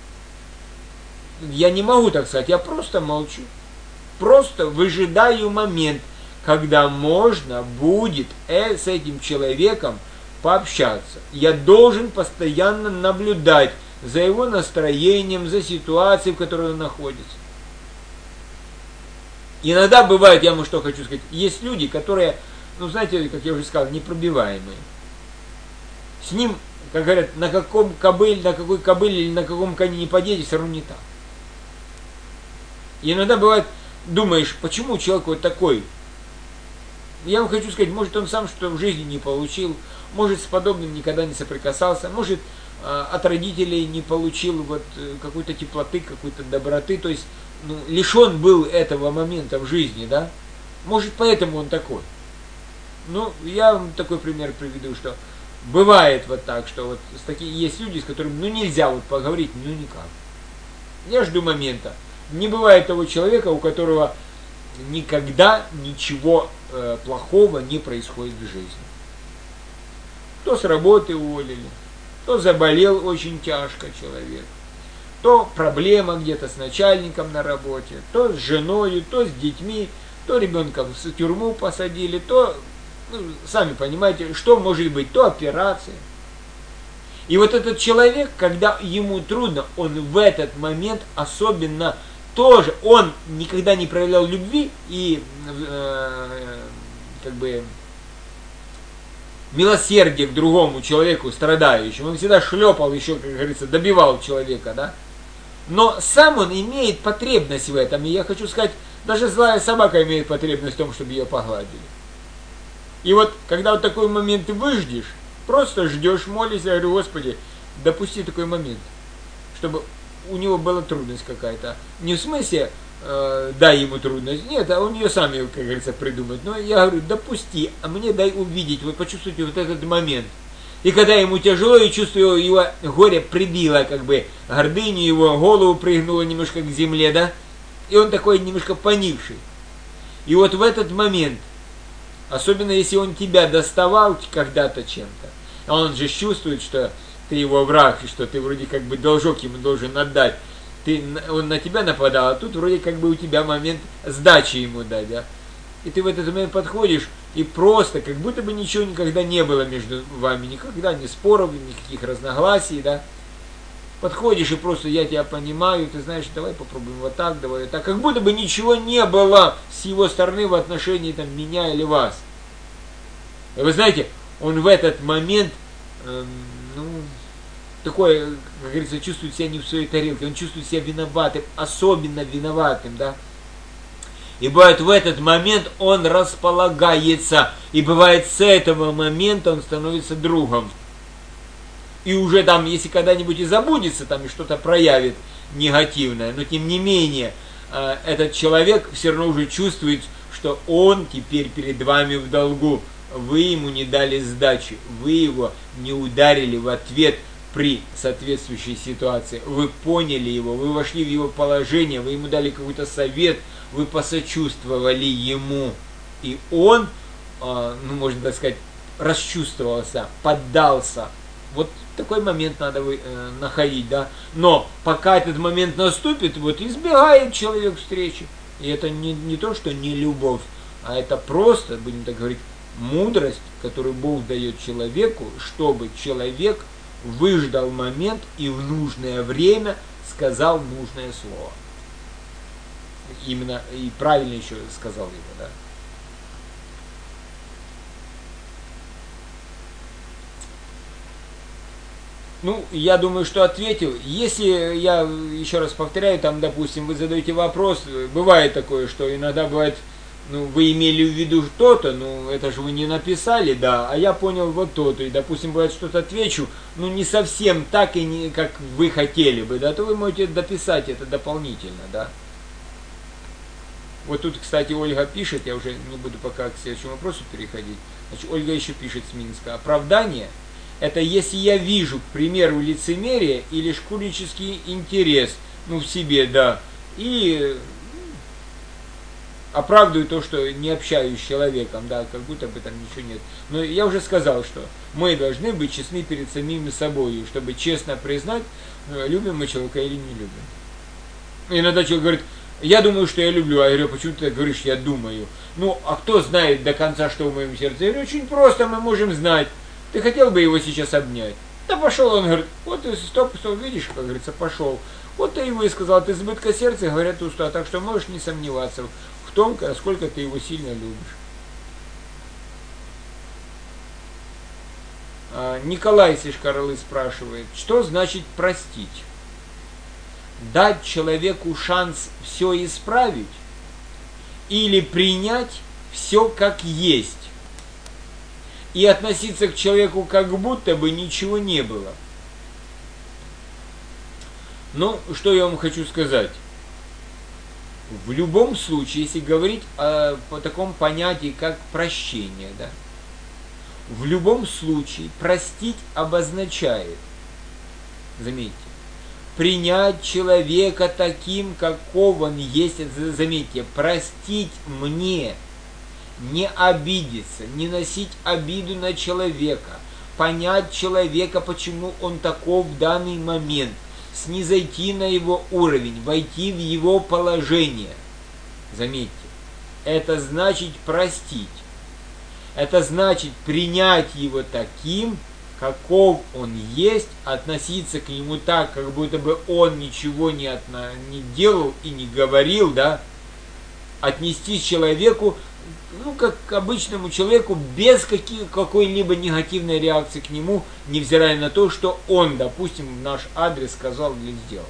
Я не могу так сказать, я просто молчу. Просто выжидаю момент, когда можно будет с этим человеком пообщаться. Я должен постоянно наблюдать за его настроением, за ситуацией, в которой он находится. Иногда бывает, я ему что хочу сказать, есть люди, которые, ну знаете, как я уже сказал, непробиваемые. С ним, как говорят, на какой кобыле или на каком коне не поедете, все равно не так. И иногда бывает, думаешь, почему человек вот такой? Я вам хочу сказать, может он сам что-то в жизни не получил, может с подобным никогда не соприкасался, может от родителей не получил вот какой-то теплоты, какой-то доброты, то есть лишен был этого момента в жизни, да? Может поэтому он такой. Ну, я вам такой пример приведу, что бывает вот так, что вот есть люди, с которыми нельзя вот поговорить, никак. Я жду момента. Не бывает того человека, у которого никогда ничего плохого не происходит в жизни. То с работы уволили, то заболел очень тяжко человек, то проблема где-то с начальником на работе, то с женой, то с детьми, то ребенка в тюрьму посадили, то, сами понимаете, что может быть, то операция. И вот этот человек, когда ему трудно, он в этот момент особенно тоже, он никогда не проявлял любви и милосердие к другому человеку, страдающему. Он всегда шлепал еще, как говорится, добивал человека, да? Но сам он имеет потребность в этом. И я хочу сказать, даже злая собака имеет потребность в том, чтобы ее погладили. И вот, когда вот такой момент ты выждешь, просто ждешь, молишься, я говорю, Господи, допусти такой момент, чтобы у него была трудность какая-то. Не в смысле, дай ему трудность, нет, а он ее сам, как говорится, придумает. Но я говорю, допусти, а мне дай увидеть, вот почувствуйте вот этот момент. И когда ему тяжело, и чувствую, его горе прибило, как бы, гордыню, его голову пригнуло немножко к земле, да? И он такой немножко поникший. И вот в этот момент, особенно если он тебя доставал когда-то чем-то, а он же чувствует, что ты его враг, и что ты вроде как бы должок ему должен отдать, он на тебя нападал, а тут вроде как бы у тебя момент сдачи ему дать, да? И ты в этот момент подходишь, и просто, как будто бы ничего никогда не было между вами, никогда ни споров, никаких разногласий, да? Подходишь, и просто я тебя понимаю, ты знаешь, давай попробуем вот так, давай вот так. Как будто бы ничего не было с его стороны в отношении там, меня или вас. И вы знаете, он в этот момент, такое, как говорится, чувствует себя не в своей тарелке, он чувствует себя виноватым, особенно виноватым, да? И бывает в этот момент он располагается, и бывает с этого момента он становится другом. И уже там, если когда-нибудь и забудется, там и что-то проявит негативное, но тем не менее, этот человек все равно уже чувствует, что он теперь перед вами в долгу. Вы ему не дали сдачи, вы его не ударили в ответ при соответствующей ситуации. Вы поняли его, вы вошли в его положение, вы ему дали какой-то совет, вы посочувствовали ему. И он, можно так сказать, расчувствовался, поддался. Вот такой момент надо находить, да. Но пока этот момент наступит, вот избегает человек встречи. И это не то, что не любовь, а это просто, будем так говорить, мудрость, которую Бог дает человеку, чтобы человек выждал момент и в нужное время сказал нужное слово. Именно, и правильно еще сказал его, да. Ну, я думаю, что ответил. Если, я еще раз повторяю, там, допустим, вы задаете вопрос, бывает такое, что иногда бывает, ну, вы имели в виду то-то, ну, это же вы не написали, да, а я понял вот то-то, и, допустим, бывает, что-то отвечу, ну, не совсем так, и не как вы хотели бы, да, то вы можете дописать это дополнительно, да. Вот тут, кстати, Ольга пишет, я уже не буду пока к следующему вопросу переходить, значит, Ольга еще пишет с Минска, оправдание – это если я вижу, к примеру, лицемерие или шкурнический интерес, ну, в себе, да, и оправдываю то, что не общаюсь с человеком, да, как будто бы там ничего нет. Но я уже сказал, что мы должны быть честны перед самими собой, чтобы честно признать, любим мы человека или не любим. Иногда человек говорит, я думаю, что я люблю, а я говорю, почему ты говоришь, я думаю? Ну, а кто знает до конца, что в моем сердце? Я говорю, очень просто, мы можем знать. Ты хотел бы его сейчас обнять? Да пошел, он говорит, вот и стоп, видишь, как говорится, пошел. Вот ты и высказал, от избытка сердца говорят уста, так что можешь не сомневаться в том, насколько ты его сильно любишь. Николай Сишкарлы спрашивает, что значит простить? Дать человеку шанс все исправить или принять все как есть? И относиться к человеку, как будто бы ничего не было. Ну, что я вам хочу сказать. В любом случае, если говорить о таком понятии, как прощение, да, в любом случае простить обозначает, заметьте, принять человека таким, каков он есть, заметьте, простить мне, не обидеться, не носить обиду на человека, понять человека, почему он таков в данный момент, снизойти на его уровень, войти в его положение. Заметьте, это значит простить. Это значит принять его таким, каков он есть, относиться к нему так, как будто бы он ничего не делал и не говорил, да, отнестись к человеку, ну, как к обычному человеку, без какой-либо негативной реакции к нему, невзирая на то, что он, допустим, в наш адрес сказал или сделал.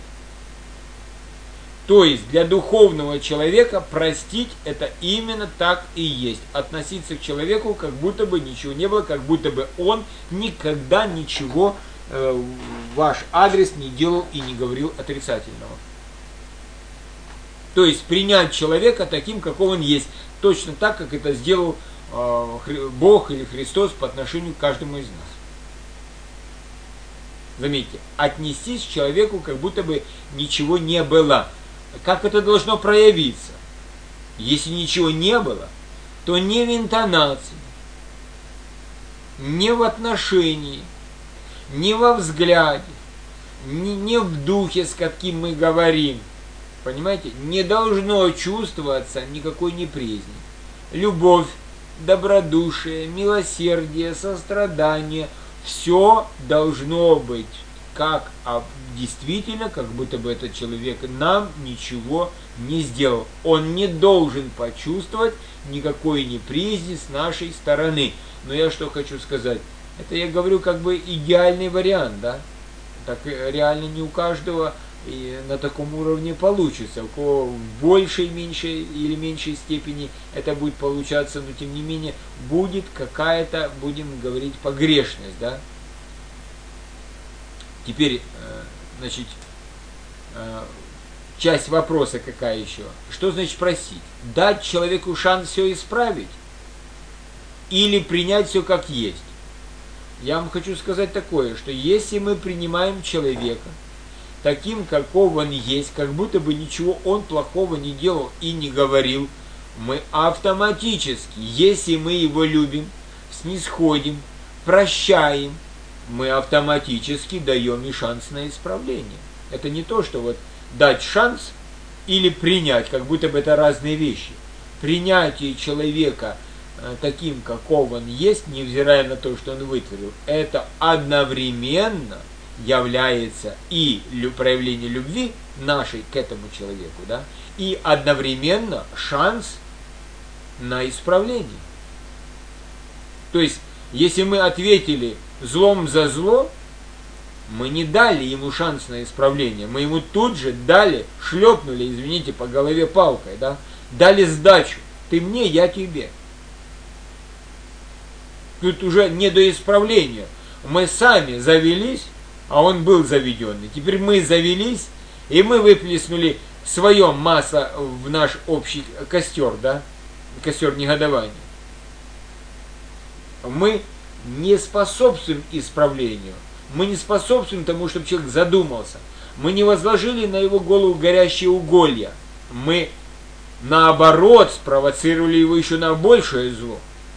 То есть, для духовного человека простить это именно так и есть. Относиться к человеку, как будто бы ничего не было, как будто бы он никогда ничего в ваш адрес не делал и не говорил отрицательного. То есть, принять человека таким, каков он есть. Точно так, как это сделал Бог или Христос по отношению к каждому из нас. Заметьте, отнестись к человеку, как будто бы ничего не было. Как это должно проявиться? Если ничего не было, то не в интонации, не в отношении, не во взгляде, не в духе, с каким мы говорим. Понимаете? Не должно чувствоваться никакой неприязни. Любовь, добродушие, милосердие, сострадание – все должно быть как действительно, как будто бы этот человек нам ничего не сделал. Он не должен почувствовать никакой неприязни с нашей стороны. Но я что хочу сказать? Это я говорю как бы идеальный вариант, да? Так реально не у каждого и на таком уровне получится. У кого в большей, меньшей или меньшей степени это будет получаться, но тем не менее будет какая-то, будем говорить, погрешность, да? Теперь, значит, часть вопроса какая еще? Что значит просить? Дать человеку шанс все исправить? Или принять все как есть? Я вам хочу сказать такое, что если мы принимаем человека таким, каков он есть, как будто бы ничего он плохого не делал и не говорил, мы автоматически, если мы его любим, снисходим, прощаем, мы автоматически даем и шанс на исправление. Это не то, что вот дать шанс или принять, как будто бы это разные вещи. Принятие человека таким, каков он есть, невзирая на то, что он вытворил, это одновременно является и проявление любви нашей к этому человеку, да, и одновременно шанс на исправление. То есть, если мы ответили злом за зло, мы не дали ему шанс на исправление, мы ему тут же дали, шлепнули, извините, по голове палкой, да, дали сдачу. Ты мне, я тебе. Тут уже не до исправления. Мы сами завелись, а он был заведенный. Теперь мы завелись, и мы выплеснули свое масло в наш общий костер, да, костер негодования. Мы не способствуем исправлению. Мы не способствуем тому, чтобы человек задумался. Мы не возложили на его голову горящие уголья. Мы, наоборот, спровоцировали его еще на большее зло.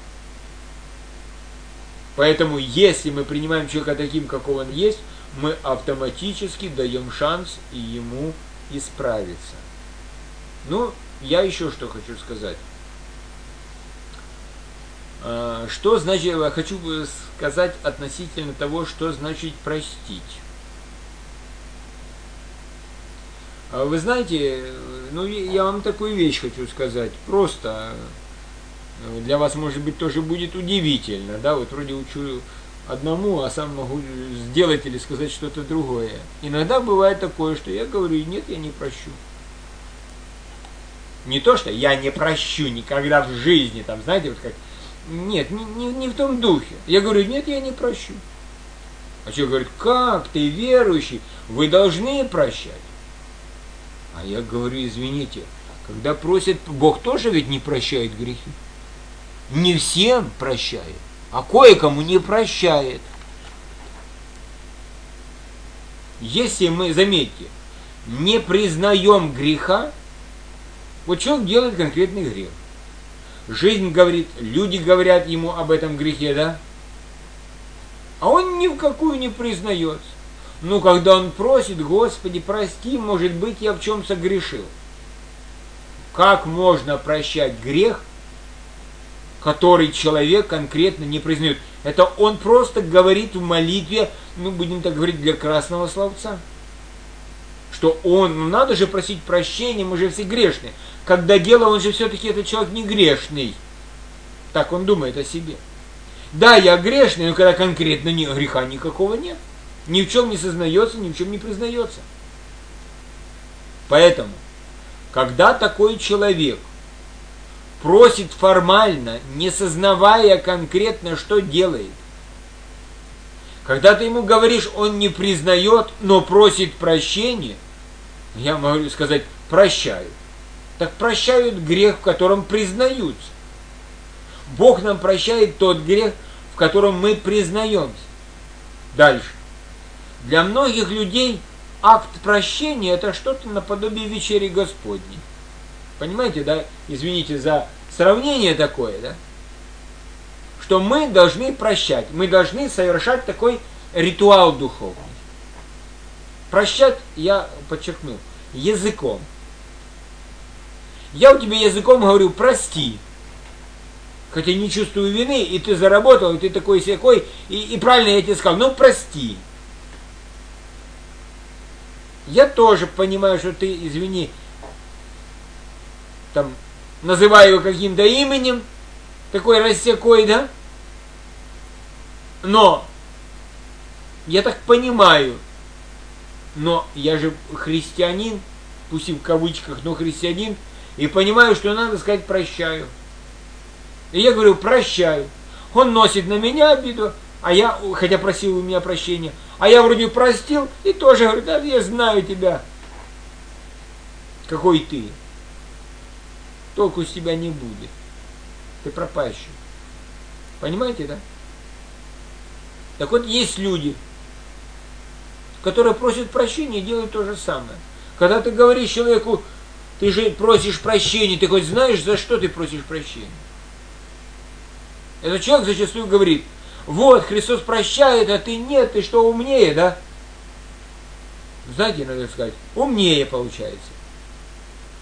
Поэтому, если мы принимаем человека таким, каков он есть, мы автоматически даем шанс ему исправиться. Ну, я еще что хочу сказать. Что значит, я хочу сказать относительно того, что значит простить. Вы знаете, ну я вам такую вещь хочу сказать, просто для вас, может быть, тоже будет удивительно, да, вот вроде учу одному, а сам могу сделать или сказать что-то другое. Иногда бывает такое, что я говорю, нет, я не прощу. Не то, что я не прощу никогда в жизни, там, знаете, вот как. Нет, не в том духе. Я говорю, нет, я не прощу. А человек говорит, как, ты верующий, вы должны прощать. А я говорю, извините, когда просят, Бог тоже ведь не прощает грехи. Не всем прощает, а кое-кому не прощает. Если мы, заметьте, не признаем греха, вот человек делает конкретный грех. Жизнь говорит, люди говорят ему об этом грехе, да? А он ни в какую не признается. Ну, когда он просит, Господи, прости, может быть, я в чем согрешил. Как можно прощать грех, который человек конкретно не признает? Это он просто говорит в молитве, ну, будем так говорить, для красного словца. Что он, ну, надо же просить прощения, мы же все грешные. Когда дело, он же все-таки этот человек не грешный. Так он думает о себе. Да, я грешный, но когда конкретно греха никакого нет. Ни в чем не сознается, ни в чем не признается. Поэтому, когда такой человек просит формально, не сознавая конкретно, что делает, когда ты ему говоришь, он не признает, но просит прощения, я могу сказать, прощаю. Так прощают грех, в котором признаются. Бог нам прощает тот грех, в котором мы признаемся. Дальше. Для многих людей акт прощения это что-то наподобие вечери Господней. Понимаете, да? Извините за сравнение такое, да? Что мы должны прощать, мы должны совершать такой ритуал духовный. Прощать, я подчеркну, языком. Я у тебя языком говорю, прости. Хотя не чувствую вины, и ты заработал, и ты такой-сякой, и правильно я тебе сказал, ну прости. Я тоже понимаю, что ты, извини, там, называю его каким-то именем, такой рассекой, да? Но, я так понимаю, но я же христианин, пусть и в кавычках, но христианин, и понимаю, что надо сказать прощаю. И я говорю, прощаю. Он носит на меня обиду, а я, хотя просил у меня прощения, а я вроде простил, и тоже говорю, да, я знаю тебя, какой ты. Толку с тебя не будет. Ты пропащий. Понимаете, да? Так вот, есть люди, которые просят прощения и делают то же самое. Когда ты говоришь человеку, ты же просишь прощения, ты хоть знаешь, за что ты просишь прощения? Этот человек зачастую говорит, вот, Христос прощает, а ты нет, ты что, умнее, да? Знаете, надо сказать, умнее получается.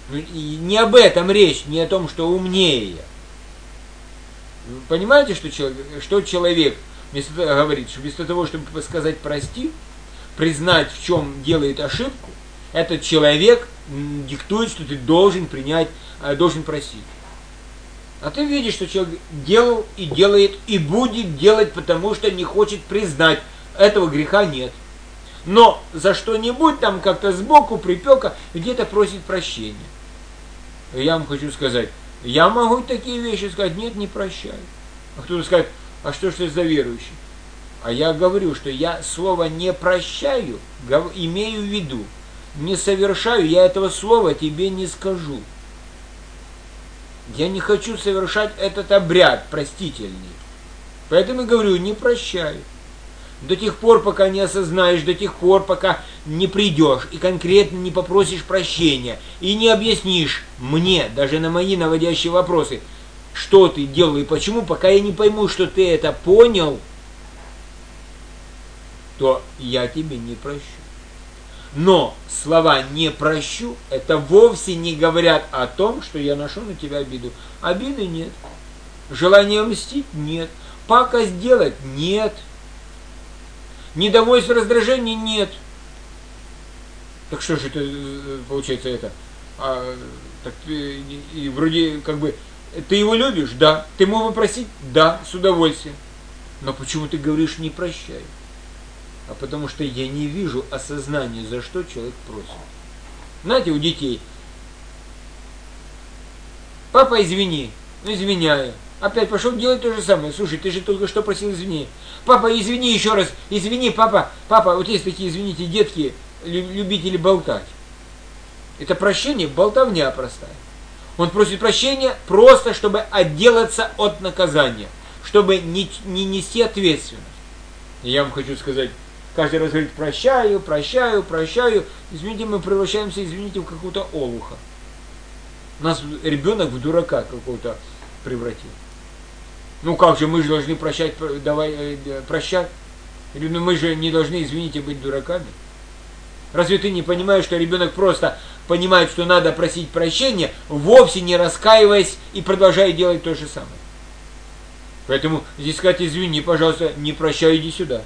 Ну, и не об этом речь, не о том, что умнее я. Вы понимаете, что человек вместо того, говорит, что вместо того, чтобы сказать прости, признать, в чем делает ошибку, этот человек диктует, что ты должен простить. А ты видишь, что человек делал и делает, и будет делать, потому что не хочет признать, этого греха нет. Но за что-нибудь там как-то сбоку припека где-то просит прощения. И я вам хочу сказать, я могу такие вещи сказать, нет, не прощаю. А кто-то скажет, а что ж ты за верующий? А я говорю, что я слово не прощаю, имею в виду, не совершаю, я этого слова тебе не скажу. Я не хочу совершать этот обряд простительный. Поэтому говорю, не прощаю. До тех пор, пока не осознаешь, до тех пор, пока не придешь и конкретно не попросишь прощения и не объяснишь мне, даже на мои наводящие вопросы, что ты делал и почему, пока я не пойму, что ты это понял, то я тебе не прощу. Но слова «не прощу» это вовсе не говорят о том, что я ношу на тебя обиду. Обиды нет. Желания мстить нет. Пакость делать нет. Недовольство, раздражение нет. Так что же это получается это? Так и вроде как бы ты его любишь? Да. Ты мог попросить? Да, с удовольствием. Но почему ты говоришь «не прощай»? А потому что я не вижу осознания, за что человек просит. Знаете, у детей: папа, извини. Ну, извиняю. Опять пошел делать то же самое. Слушай, ты же только что просил извини. Папа, извини еще раз. Извини, папа. Папа, вот есть такие, извините, детки, любители болтать. Это прощение, болтовня простая. Он просит прощения просто, чтобы отделаться от наказания. Чтобы не нести ответственность. И я вам хочу сказать, каждый раз говорит прощаю, прощаю, прощаю. Извините, мы превращаемся, извините, в какого-то олуха. Нас ребенок в дурака какого-то превратил. Ну как же, мы же должны прощать, прощать. Или ну мы же не должны, извините, быть дураками. Разве ты не понимаешь, что ребенок просто понимает, что надо просить прощения, вовсе не раскаиваясь и продолжает делать то же самое? Поэтому здесь сказать, извини, пожалуйста, не прощай, иди сюда.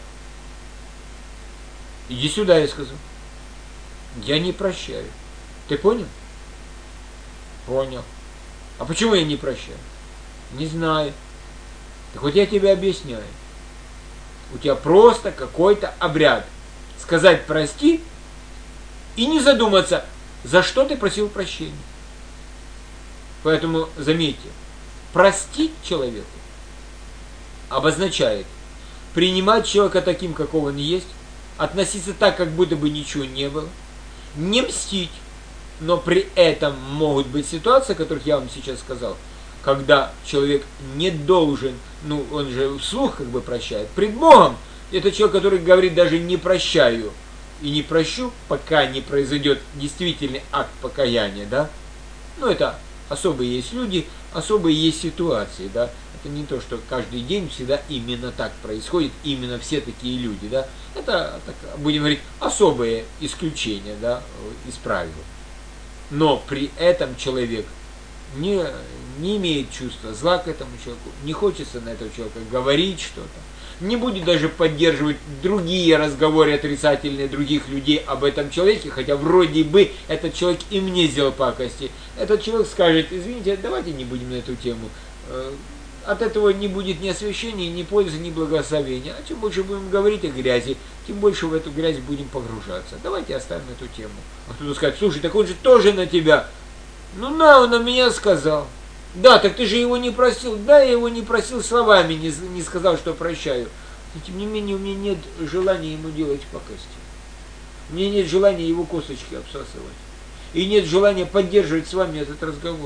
Иди сюда, я сказал. Я не прощаю. Ты понял? Понял. А почему я не прощаю? Не знаю. Так вот я тебе объясняю. У тебя просто какой-то обряд. Сказать прости и не задуматься, за что ты просил прощения. Поэтому заметьте, простить человеку обозначает принимать человека таким, каков он есть, относиться так, как будто бы ничего не было, не мстить, но при этом могут быть ситуации, о которых я вам сейчас сказал, когда человек не должен, ну он же вслух как бы прощает, пред Богом, это человек, который говорит даже не прощаю и не прощу, пока не произойдет действительный акт покаяния, да, ну это особые есть люди, особые есть ситуации, да. Это не то, что каждый день всегда именно так происходит, именно все такие люди, да. Это, так, будем говорить, особые исключения, да, из правил. Но при этом человек не имеет чувства зла к этому человеку, не хочется на этого человека говорить что-то, не будет даже поддерживать другие разговоры отрицательные других людей об этом человеке, хотя вроде бы этот человек и мне сделал пакости. Этот человек скажет, извините, давайте не будем на эту тему. От этого не будет ни освящения, ни пользы, ни благословения. А чем больше будем говорить о грязи, тем больше в эту грязь будем погружаться. Давайте оставим эту тему. А кто-то скажет, слушай, так он же тоже на тебя. Ну да, он на меня сказал. Да, так ты же его не просил. Да, я его не просил словами, не сказал, что прощаю. Но тем не менее, у меня нет желания ему делать пакости. У меня нет желания его косточки обсасывать. И нет желания поддерживать с вами этот разговор.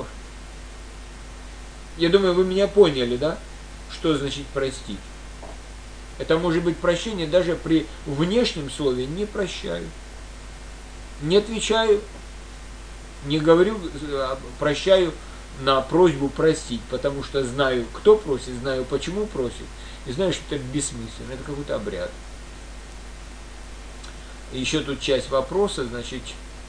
Я думаю, вы меня поняли, да? Что значит простить? Это может быть прощение даже при внешнем слове «не прощаю». Не отвечаю, не говорю, прощаю на просьбу простить, потому что знаю, кто просит, знаю, почему просит, и знаю, что это бессмысленно, это какой-то обряд. И еще тут часть вопроса, значит,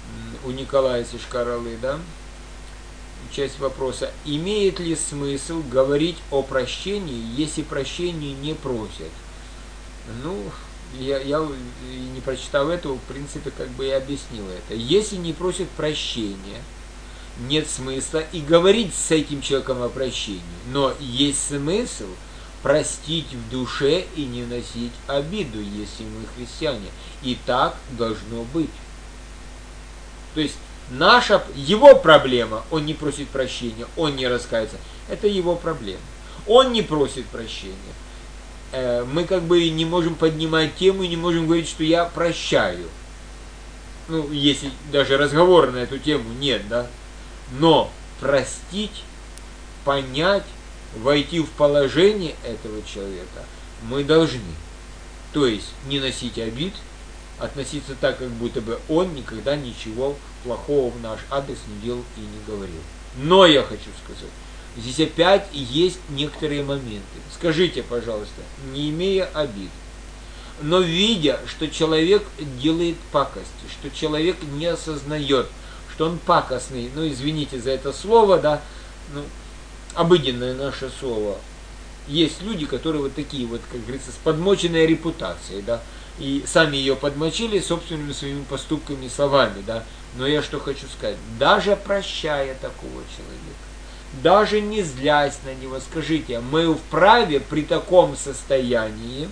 у Николая из Ишкар-Олы, да? Часть вопроса. Имеет ли смысл говорить о прощении, если прощения не просят? Ну, я не прочитав этого, в принципе, как бы и объяснил это. Если не просят прощения, нет смысла и говорить с этим человеком о прощении. Но есть смысл простить в душе и не носить обиду, если мы христиане. И так должно быть. То есть его проблема, он не просит прощения, он не раскается. Это его проблема. Он не просит прощения. Мы как бы не можем поднимать тему и не можем говорить, что я прощаю. Ну, если даже разговора на эту тему нет, да. Но простить, понять, войти в положение этого человека мы должны. То есть не носить обид, относиться так, как будто бы он никогда ничего плохого в наш адрес не делал и не говорил. Но я хочу сказать, здесь опять есть некоторые моменты. Скажите, пожалуйста, не имея обид, но видя, что человек делает пакости, что человек не осознает, что он пакостный, ну извините за это слово, да, ну, обыденное наше слово. Есть люди, которые вот такие вот, как говорится, с подмоченной репутацией, да, и сами ее подмочили собственными своими поступками и словами, да. Но я что хочу сказать, даже прощая такого человека, даже не злясь на него, скажите, мы вправе при таком состоянии,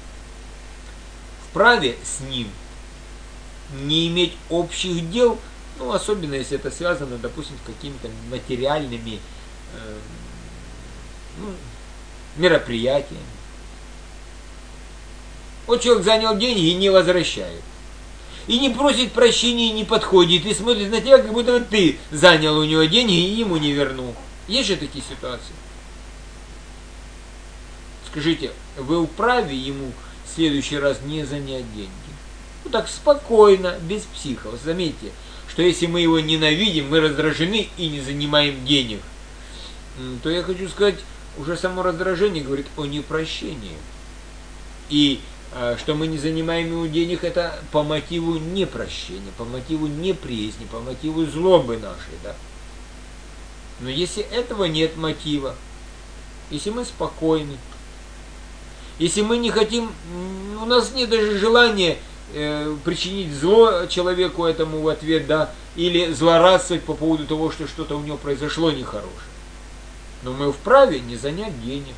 вправе с ним не иметь общих дел, ну, особенно если это связано, допустим, с какими-то материальными мероприятиями. Вот человек занял деньги и не возвращает. И не просит прощения, и не подходит, и смотрит на тебя, как будто ты занял у него деньги и ему не вернул. Есть же такие ситуации? Скажите, вы вправе ему в следующий раз не занять деньги? Ну так спокойно, без психов. Заметьте, что если мы его ненавидим, мы раздражены и не занимаем денег, то я хочу сказать, уже само раздражение говорит о непрощении. И что мы не занимаем ему денег, это по мотиву непрощения, по мотиву неприязни, по мотиву злобы нашей, да. Но если этого нет мотива, если мы спокойны, если мы не хотим, у нас нет даже желания причинить зло человеку этому в ответ, да, или злорадствовать по поводу того, что что-то у него произошло нехорошее. Но мы вправе не занять денег.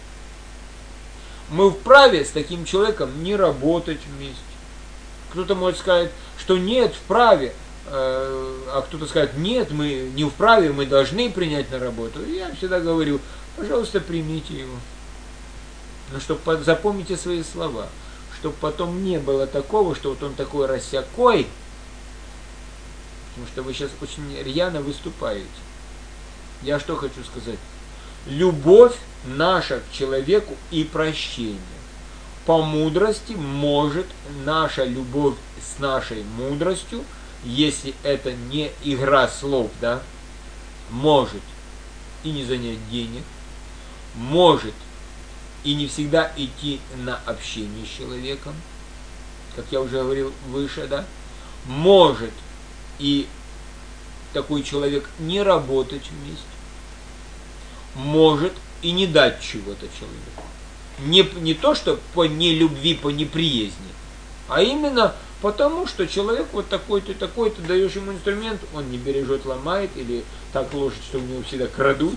Мы вправе с таким человеком не работать вместе. Кто-то может сказать, что нет, вправе, а кто-то скажет, нет, мы не вправе, мы должны принять на работу. И я всегда говорю, пожалуйста, примите его. Но чтобы запомните свои слова, чтобы потом не было такого, что вот он такой рассякой, потому что вы сейчас очень рьяно выступаете. Я что хочу сказать? Любовь наша к человеку и прощение. По мудрости может наша любовь с нашей мудростью, если это не игра слов, да, может и не занять денег, может и не всегда идти на общение с человеком, как я уже говорил выше, да, может и такой человек не работать вместе, может и не дать чего-то человеку. Не то, что по нелюбви, по неприязни, а именно потому, что человек вот такой-то, такой-то, даешь ему инструмент, он не бережет, ломает, или так ложит, что у него всегда крадут.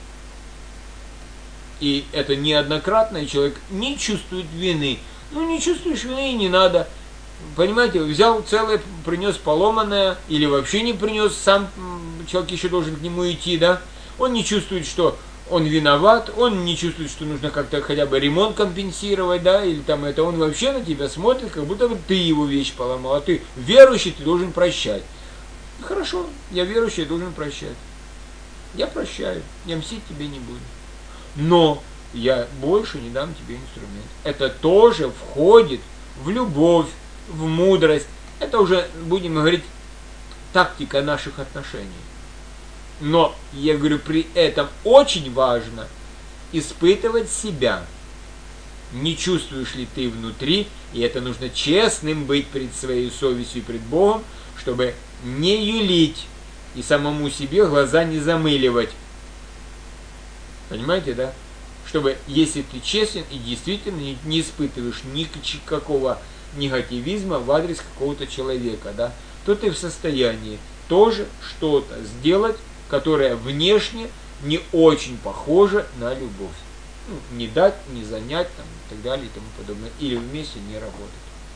И это неоднократно, и человек не чувствует вины. Ну, не чувствуешь вины, и не надо. Понимаете, взял целое, принес поломанное, или вообще не принес, сам человек еще должен к нему идти, да? Он не чувствует, что он виноват, он не чувствует, что нужно как-то хотя бы ремонт компенсировать, да, или там это, он вообще на тебя смотрит, как будто бы ты его вещь поломал, а ты верующий, ты должен прощать. Хорошо, я верующий, я должен прощать. Я прощаю, я мстить тебе не буду. Но я больше не дам тебе инструмент. Это тоже входит в любовь, в мудрость. Это уже, будем говорить, тактика наших отношений. Но, я говорю, при этом очень важно испытывать себя. Не чувствуешь ли ты внутри, и это нужно честным быть перед своей совестью и перед Богом, чтобы не юлить и самому себе глаза не замыливать. Понимаете, да? Чтобы, если ты честен и действительно не испытываешь никакого негативизма в адрес какого-то человека, да, то ты в состоянии тоже что-то сделать, которое внешне не очень похоже на любовь. Ну, не дать, не занять там, и так далее и тому подобное. Или вместе не работать.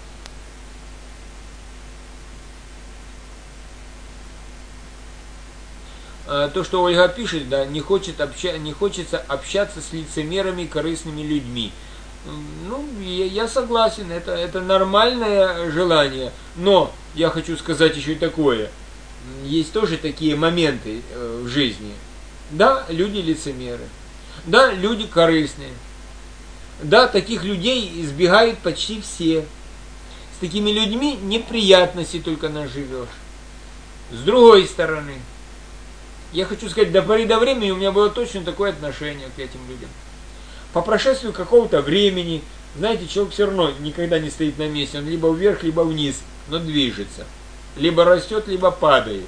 То, что Ольга пишет, да, не хочется общаться с лицемерами и корыстными людьми. Ну, я согласен, это нормальное желание. Но я хочу сказать еще такое. Есть тоже такие моменты в жизни. Да, люди лицемеры. Да, люди корыстные. Да, таких людей избегают почти все. С такими людьми неприятности только наживешь. С другой стороны, я хочу сказать, до поры до времени у меня было точно такое отношение к этим людям. По прошествию какого-то времени, знаете, человек все равно никогда не стоит на месте. Он либо вверх, либо вниз, но движется. Либо растет, либо падает.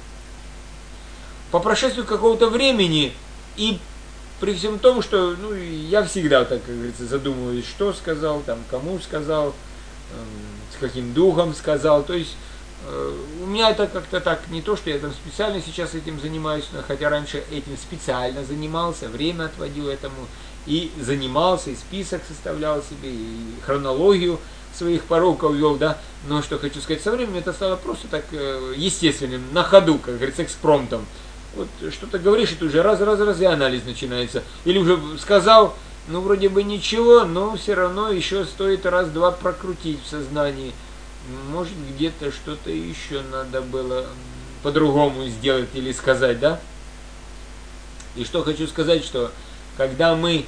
По прошествию какого-то времени и при всем том, что я всегда, так как говорится, задумываюсь, что сказал, там, кому сказал, с каким духом сказал. То есть у меня это как-то так, не то, что я там специально сейчас этим занимаюсь, но хотя раньше этим специально занимался, время отводил этому, и занимался, и список составлял себе, и хронологию своих пороков вел, да, но что хочу сказать, со временем это стало просто так естественным, на ходу, как говорится, экспромтом. Вот что-то говоришь, и тут уже раз, и анализ начинается. Или уже сказал, вроде бы ничего, но все равно еще стоит раз-два прокрутить в сознании. Может, где-то что-то еще надо было по-другому сделать или сказать, да? И что хочу сказать, что когда мы,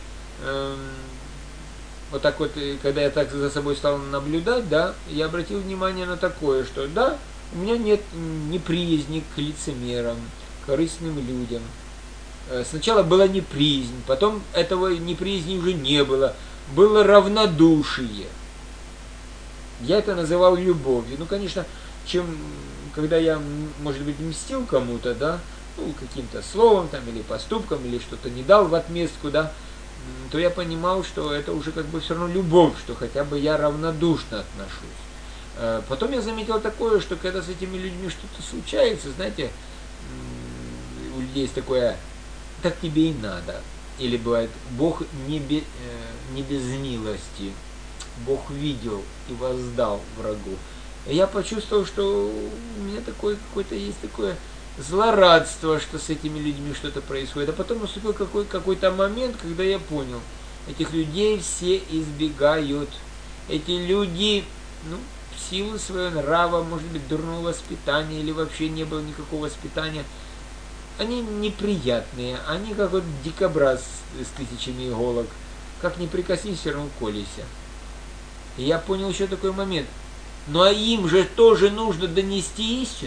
вот так вот, когда я так за собой стал наблюдать, да, я обратил внимание на такое, что да, у меня нет неприязни к лицемерам, корыстным людям. Сначала была неприязнь, потом этого неприязни уже не было. Было равнодушие. Я это называл любовью. Конечно, когда я, может быть, мстил кому-то, да, каким-то словом там, или поступком, или что-то не дал в отместку, да, то я понимал, что это уже как бы все равно любовь, что хотя бы я равнодушно отношусь. Потом я заметил такое, что когда с этими людьми что-то случается, знаете, у людей есть такое, так тебе и надо. Или бывает, Бог не без милости. Бог видел и воздал врагу. И я почувствовал, что у меня какое-то есть такое злорадство, что с этими людьми что-то происходит. А потом наступил какой-то момент, когда я понял, этих людей все избегают. Эти люди, в силу своего нрава, может быть, дурного воспитания, или вообще не было никакого воспитания, они неприятные, они как вот дикобраз с тысячами иголок. Как ни прикоснись, все равно колися. И я понял еще такой момент. Ну а им же тоже нужно донести истину.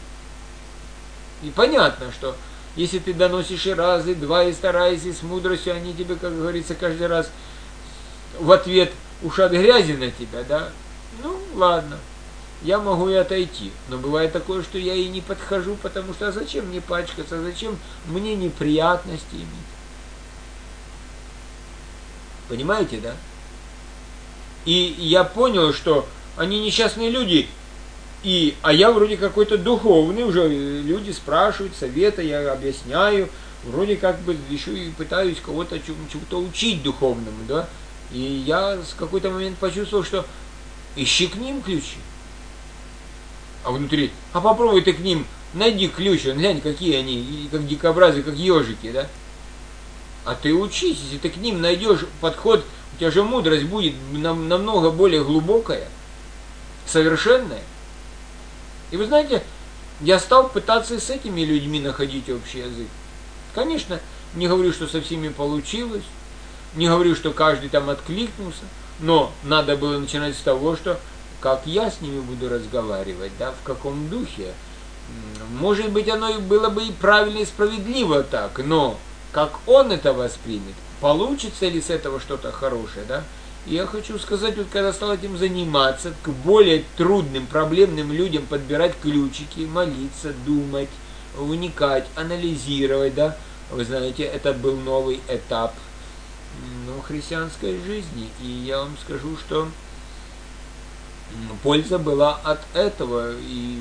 И понятно, что если ты доносишь и раз, и два, и стараешься, и с мудростью, они тебе, как говорится, каждый раз в ответ ушат грязи на тебя, да? Ладно, я могу и отойти. Но бывает такое, что я и не подхожу, потому что зачем мне пачкаться, зачем мне неприятности иметь? Понимаете, да? И я понял, что они несчастные люди, а я вроде какой-то духовный, уже люди спрашивают совета, я объясняю, вроде как бы еще и пытаюсь кого-то чему-то учить духовному, да? И я в какой-то момент почувствовал, что ищи к ним ключи. А внутри, попробуй ты к ним, найди ключи, глянь, какие они, как дикобразы, как ежики, да? А ты учись, если ты к ним найдешь подход, у тебя же мудрость будет намного более глубокая, совершенная. И вы знаете, я стал пытаться с этими людьми находить общий язык. Конечно, не говорю, что со всеми получилось, не говорю, что каждый там откликнулся, но надо было начинать с того, что как я с ними буду разговаривать, да, в каком духе. Может быть, оно было бы и правильно, и справедливо так, но как он это воспримет, получится ли с этого что-то хорошее, да? И я хочу сказать, вот когда стал этим заниматься, к более трудным, проблемным людям подбирать ключики, молиться, думать, вникать, анализировать, да, вы знаете, это был новый этап, ну, христианской жизни. И я вам скажу, что польза была от этого. И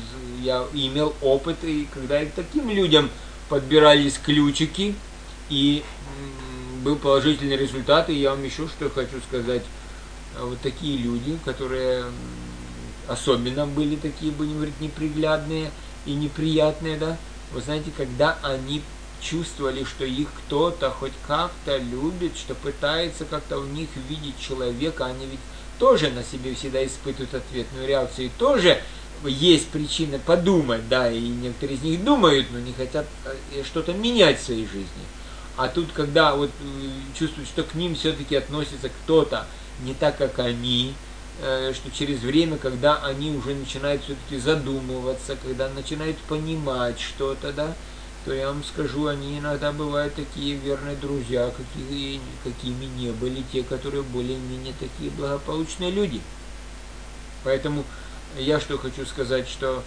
я имел опыт, и когда и к таким людям подбирались ключики, и был положительный результат. И я вам еще что хочу сказать. Вот такие люди, которые особенно были такие, будем говорить, неприглядные и неприятные, да, вы знаете, когда они чувствовали, что их кто-то хоть как-то любит, что пытается как-то в них видеть человека, они ведь тоже на себе всегда испытывают ответную реакцию, и тоже есть причина подумать, да, и некоторые из них думают, но не хотят что-то менять в своей жизни. А тут, когда вот чувствуют, что к ним все-таки относится кто-то не так, как они, что через время, когда они уже начинают все-таки задумываться, когда начинают понимать что-то, да, то я вам скажу, они иногда бывают такие верные друзья, какими не были те, которые более-менее такие благополучные люди. Поэтому я что хочу сказать, что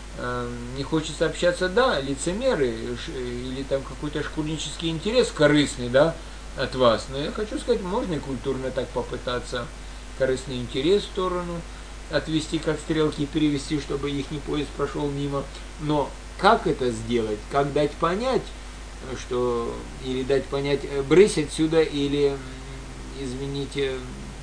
не хочется общаться, да, лицемеры, или там какой-то шкурнический интерес корыстный, да, от вас. Но я хочу сказать, можно и культурно так попытаться корыстный интерес в сторону отвести, как стрелки, перевести, чтобы их поезд прошел мимо. Но как это сделать? Как дать понять, что, или дать понять, брысь отсюда, или, извините,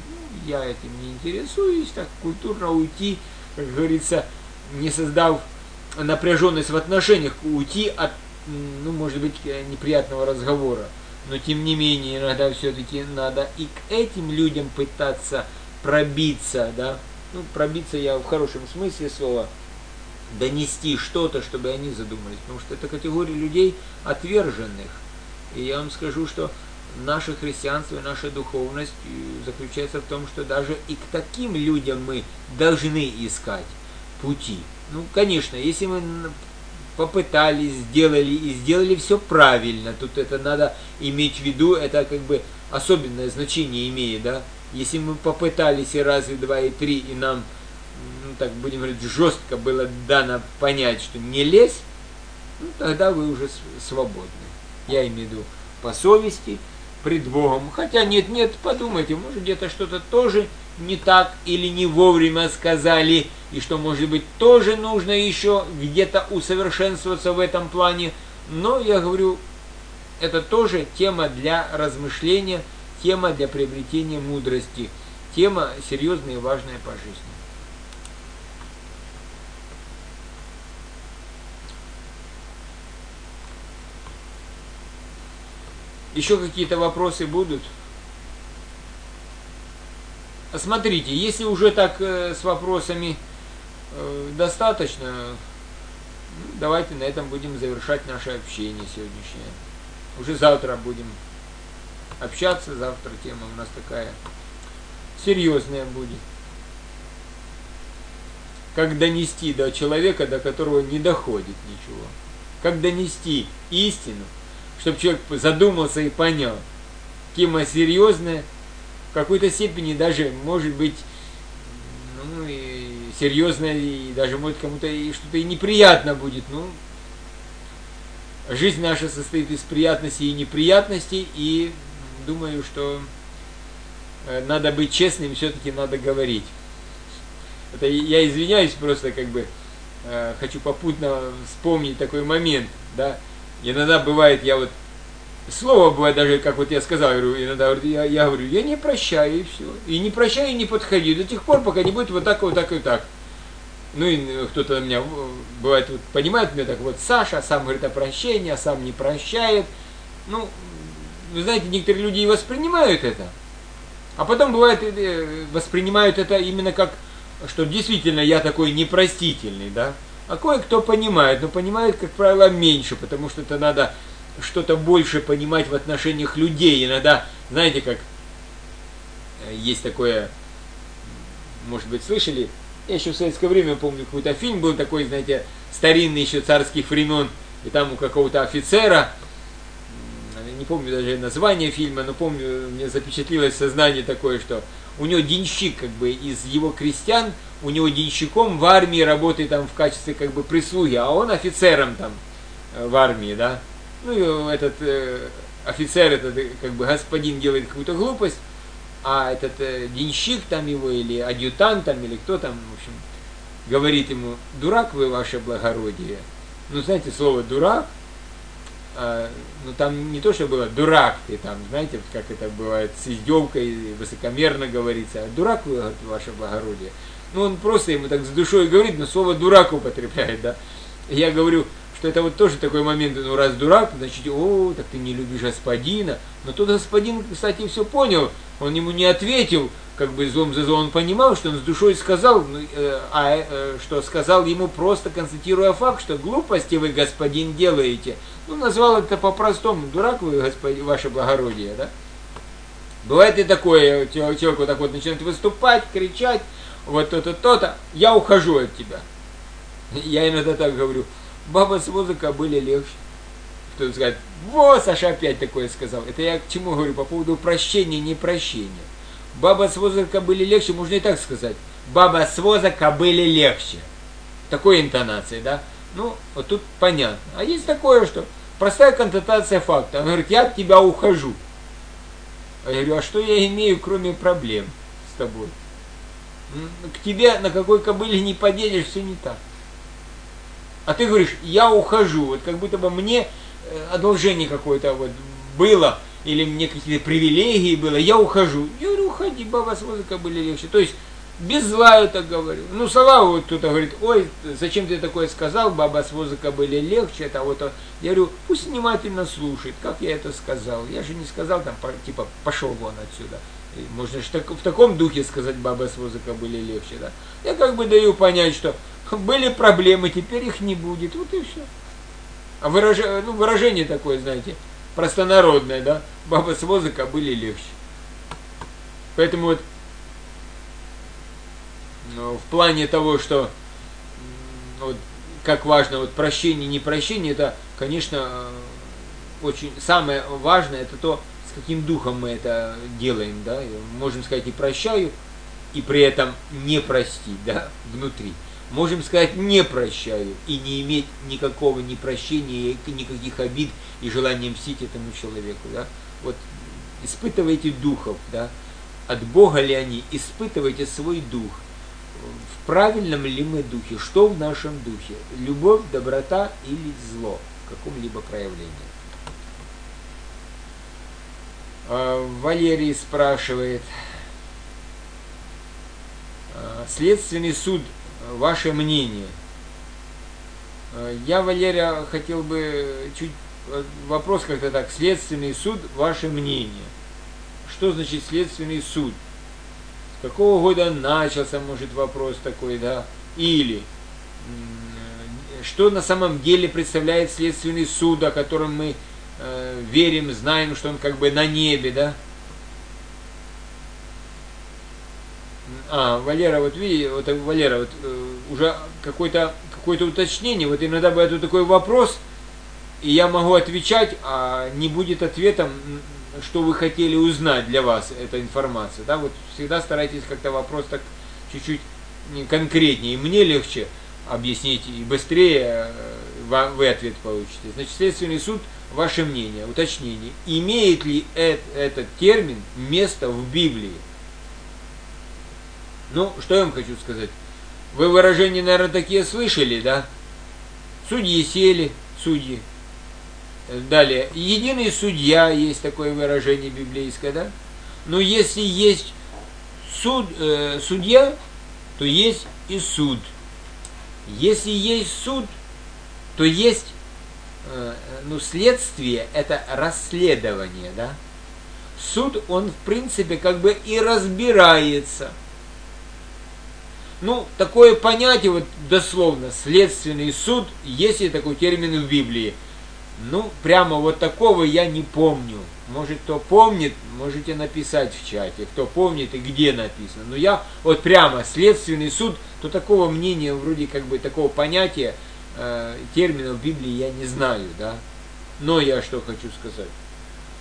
я этим не интересуюсь, так культурно уйти, как говорится, не создав напряженность в отношениях, уйти от, ну, может быть, неприятного разговора. Но, тем не менее, иногда все-таки надо и к этим людям пытаться пробиться, да, ну, пробиться я в хорошем смысле слова, донести что-то, чтобы они задумались, потому что это категория людей отверженных. И я вам скажу, что наше христианство и наша духовность заключается в том, что даже и к таким людям мы должны искать пути. Ну, конечно, если мы попытались, сделали все правильно, тут это надо иметь в виду, это как бы особенное значение имеет, да. Если мы попытались и раз, и два, и три, и нам, ну, так будем говорить, жестко было дано понять, что не лезь, ну, тогда вы уже свободны. Я имею в виду по совести, пред Богом. Хотя нет, подумайте, может где-то что-то тоже не так или не вовремя сказали, и что, может быть, тоже нужно еще где-то усовершенствоваться в этом плане. Но, я говорю, это тоже тема для размышления, тема для приобретения мудрости, тема серьезная и важная по жизни. Еще какие-то вопросы будут? Смотрите, если уже так с вопросами достаточно, давайте на этом будем завершать наше общение сегодняшнее. Уже завтра будем общаться, завтра тема у нас такая серьезная будет. Как донести до человека, до которого не доходит ничего. Как донести истину, чтобы человек задумался и понял. Тема серьезная, в какой-то степени даже может быть, ну, и серьезная, и даже может кому-то и что-то и неприятно будет. Ну, жизнь наша состоит из приятностей и неприятностей, и думаю, что надо быть честным, все-таки надо говорить. Это я извиняюсь, просто как бы хочу попутно вспомнить такой момент, да. Иногда бывает, я вот, слово бывает даже, как вот я сказал, иногда я говорю, я не прощаю, и все. И не прощаю, и не подходи до тех пор, пока не будет вот так, вот так и так. Ну и кто-то меня, бывает, вот, понимает меня так, вот Саша сам говорит о прощении, а сам не прощает. Ну, вы знаете, некоторые люди и воспринимают это, а потом бывает, воспринимают это именно как, что действительно я такой непростительный, да. А кое-кто понимает, но понимает, как правило, меньше, потому что это надо что-то больше понимать в отношениях людей. Иногда, знаете, как есть такое, может быть, слышали, я еще в советское время помню, какой-то фильм был такой, знаете, старинный еще царских времен, и там у какого-то офицера, не помню даже название фильма, но помню, мне запечатлилось в сознании такое, что у него денщик, как бы, из его крестьян, у него денщиком в армии работает там в качестве, как бы, прислуги, а он офицером там в армии, да. Ну, и этот офицер, этот, как бы, господин делает какую-то глупость, а этот денщик там его, или адъютант там, или кто там, в общем, говорит ему: дурак вы, ваше благородие. Ну, знаете, слово дурак, ну, там не то, что было дурак ты там, знаете, как это бывает с издевкой, высокомерно говорится, а дурак вы, ваше благородие. Ну, он просто ему так с душой говорит, но слово дурак употребляет, да. Я говорю, что это вот тоже такой момент, ну, раз дурак, значит, о, так ты не любишь господина. Но тот господин, кстати, все понял, он ему не ответил, как бы злом за злом, он понимал, что он с душой сказал, что сказал ему, просто констатируя факт, что глупости вы, господин, делаете. Ну, назвал это по-простому: дурак вы, господин, ваше благородие, да. Бывает и такое, человек вот так вот начинает выступать, кричать, вот то-то, то-то, я ухожу от тебя. Я иногда так говорю: баба с воза кобыле легче. Кто-то скажет: во, Саша опять такое сказал. Это я к чему говорю? По поводу прощения, непрощения. Баба с воза кобыле легче, можно и так сказать. Баба с воза кобыле легче. Такой интонацией, да? Ну, вот тут понятно. А есть такое, что простая констатация факта. Он говорит: я от тебя ухожу. А я говорю: а что я имею, кроме проблем с тобой? К тебе на какой кобыле не поделишь, все не так. А ты говоришь: я ухожу. Вот как будто бы мне одолжение какое-то вот было, или мне какие-то привилегии было, я ухожу. Я говорю: уходи, баба с воза кобыле легче. То есть без зла я так говорю. Ну, Салаву вот кто-то говорит: ой, зачем ты такое сказал, баба с воза кобыле легче. Это вот. Я говорю: пусть внимательно слушает, как я это сказал. Я же не сказал там, типа, пошел вон отсюда. Можно же в таком духе сказать: баба с воза кобыле легче, да. Я как бы даю понять, что были проблемы, теперь их не будет. Вот и все. А выражение такое, знаете, простонародное, да? Баба с воза кобыле легче. Поэтому вот, ну, в плане того, что вот, как важно вот прощение, непрощение, это, конечно, очень самое важное, это то, с каким духом мы это делаем, да? Можем сказать: и прощаю, и при этом не простить, да, внутри. Можем сказать: не прощаю, и не иметь никакого непрощения, никаких обид и желания мстить этому человеку, да. Вот испытывайте духов, да, от Бога ли они, испытывайте свой дух, в правильном ли мы духе, что в нашем духе, любовь, доброта или зло в каком-либо проявлении. Валерий спрашивает: следственный суд, ваше мнение? Я, Валерия, хотел бы чуть вопрос как-то так: следственный суд, ваше мнение. Что значит следственный суд? С какого года начался, может, вопрос такой, да? Или что на самом деле представляет следственный суд, о котором мы верим, знаем, что он как бы на небе, да? Валера, вот видите, вот, Валера, вот уже какое-то уточнение, вот иногда бывает вот такой вопрос, и я могу отвечать, а не будет ответом, что вы хотели узнать для вас, эта информация, да? Вот всегда старайтесь как-то вопрос так чуть-чуть конкретнее, и мне легче объяснить, и быстрее вы ответ получите. Значит, следственный суд, ваше мнение, уточнение. Имеет ли этот термин место в Библии? Ну, что я вам хочу сказать. Вы выражения, наверное, такие слышали, да? Судьи сели, судьи. Далее. Единый судья, есть такое выражение библейское, да? Но если есть судья, то есть и суд. Если есть суд, то есть следствие, это расследование, да? Суд, он в принципе как бы и разбирается. Ну, такое понятие, вот дословно, следственный суд, есть ли такой термин в Библии? Ну, прямо вот такого я не помню. Может, кто помнит, можете написать в чате, кто помнит и где написано. Но я вот прямо следственный суд, то такого мнения, вроде как бы такого понятия, термина в Библии я не знаю, да. Но я что хочу сказать.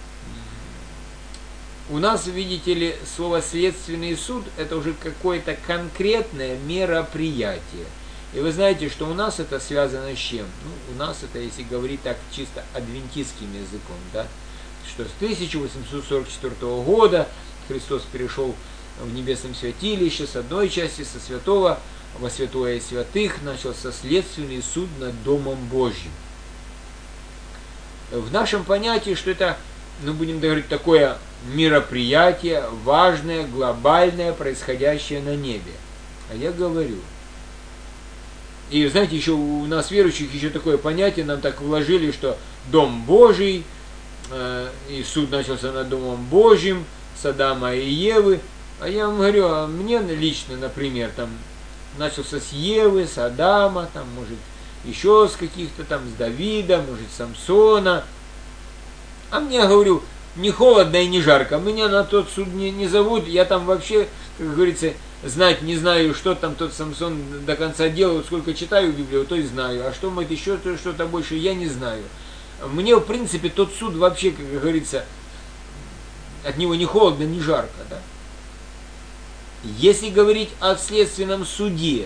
У нас, видите ли, слово «следственный суд» – это уже какое-то конкретное мероприятие. И вы знаете, что у нас это связано с чем? Ну, у нас это, если говорить так чисто адвентистским языком, да, что с 1844 года Христос перешел в небесном святилище с одной части, со святого во святое святых, начался следственный суд над Домом Божьим. В нашем понятии, что это, ну, будем говорить, такое мероприятие, важное, глобальное, происходящее на небе. А я говорю, и знаете, еще у нас верующих еще такое понятие, нам так вложили, что Дом Божий, и суд начался над Домом Божьим, с Адама и Евы. А я вам говорю, а мне лично, например, там начался с Евы, с Адама, там, может, еще с каких-то там, с Давида, может, Самсона. А мне, говорю, не холодно и не жарко. Меня на тот суд не зовут. Я там вообще, как говорится, знать не знаю, что там тот Самсон до конца делал, сколько читаю Библию, то и знаю. А что, может, еще что-то больше, я не знаю. Мне, в принципе, тот суд вообще, как говорится, от него не холодно, не жарко, да. Если говорить о следственном суде,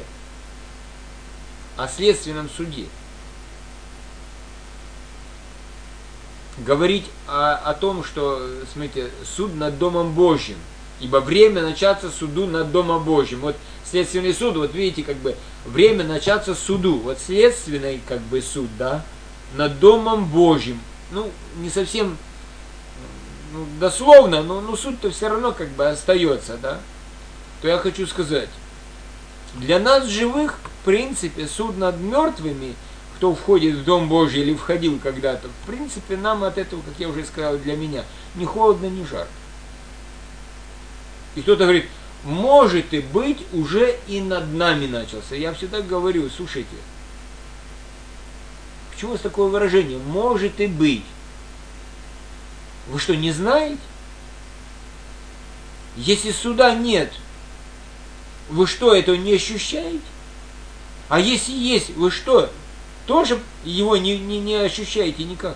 говорить о том, что, смотрите, суд над Домом Божьим, ибо время начаться суду над Домом Божьим. Вот следственный суд, вот видите, как бы время начаться суду, вот следственный, как бы, суд, да, над Домом Божьим. Ну, не совсем, ну, дословно, но суть-то все равно как бы остается, да. То я хочу сказать, для нас живых, в принципе, суд над мертвыми, кто входит в Дом Божий или входил когда-то, в принципе, нам от этого, как я уже сказал, для меня, ни холодно, ни жарко. И кто-то говорит, может и быть, уже и над нами начался. Я всегда говорю, слушайте, почему у вас такое выражение? Может и быть. Вы что, не знаете? Если суда нет, вы что, этого не ощущаете? А если есть, вы что, тоже его не ощущаете никак?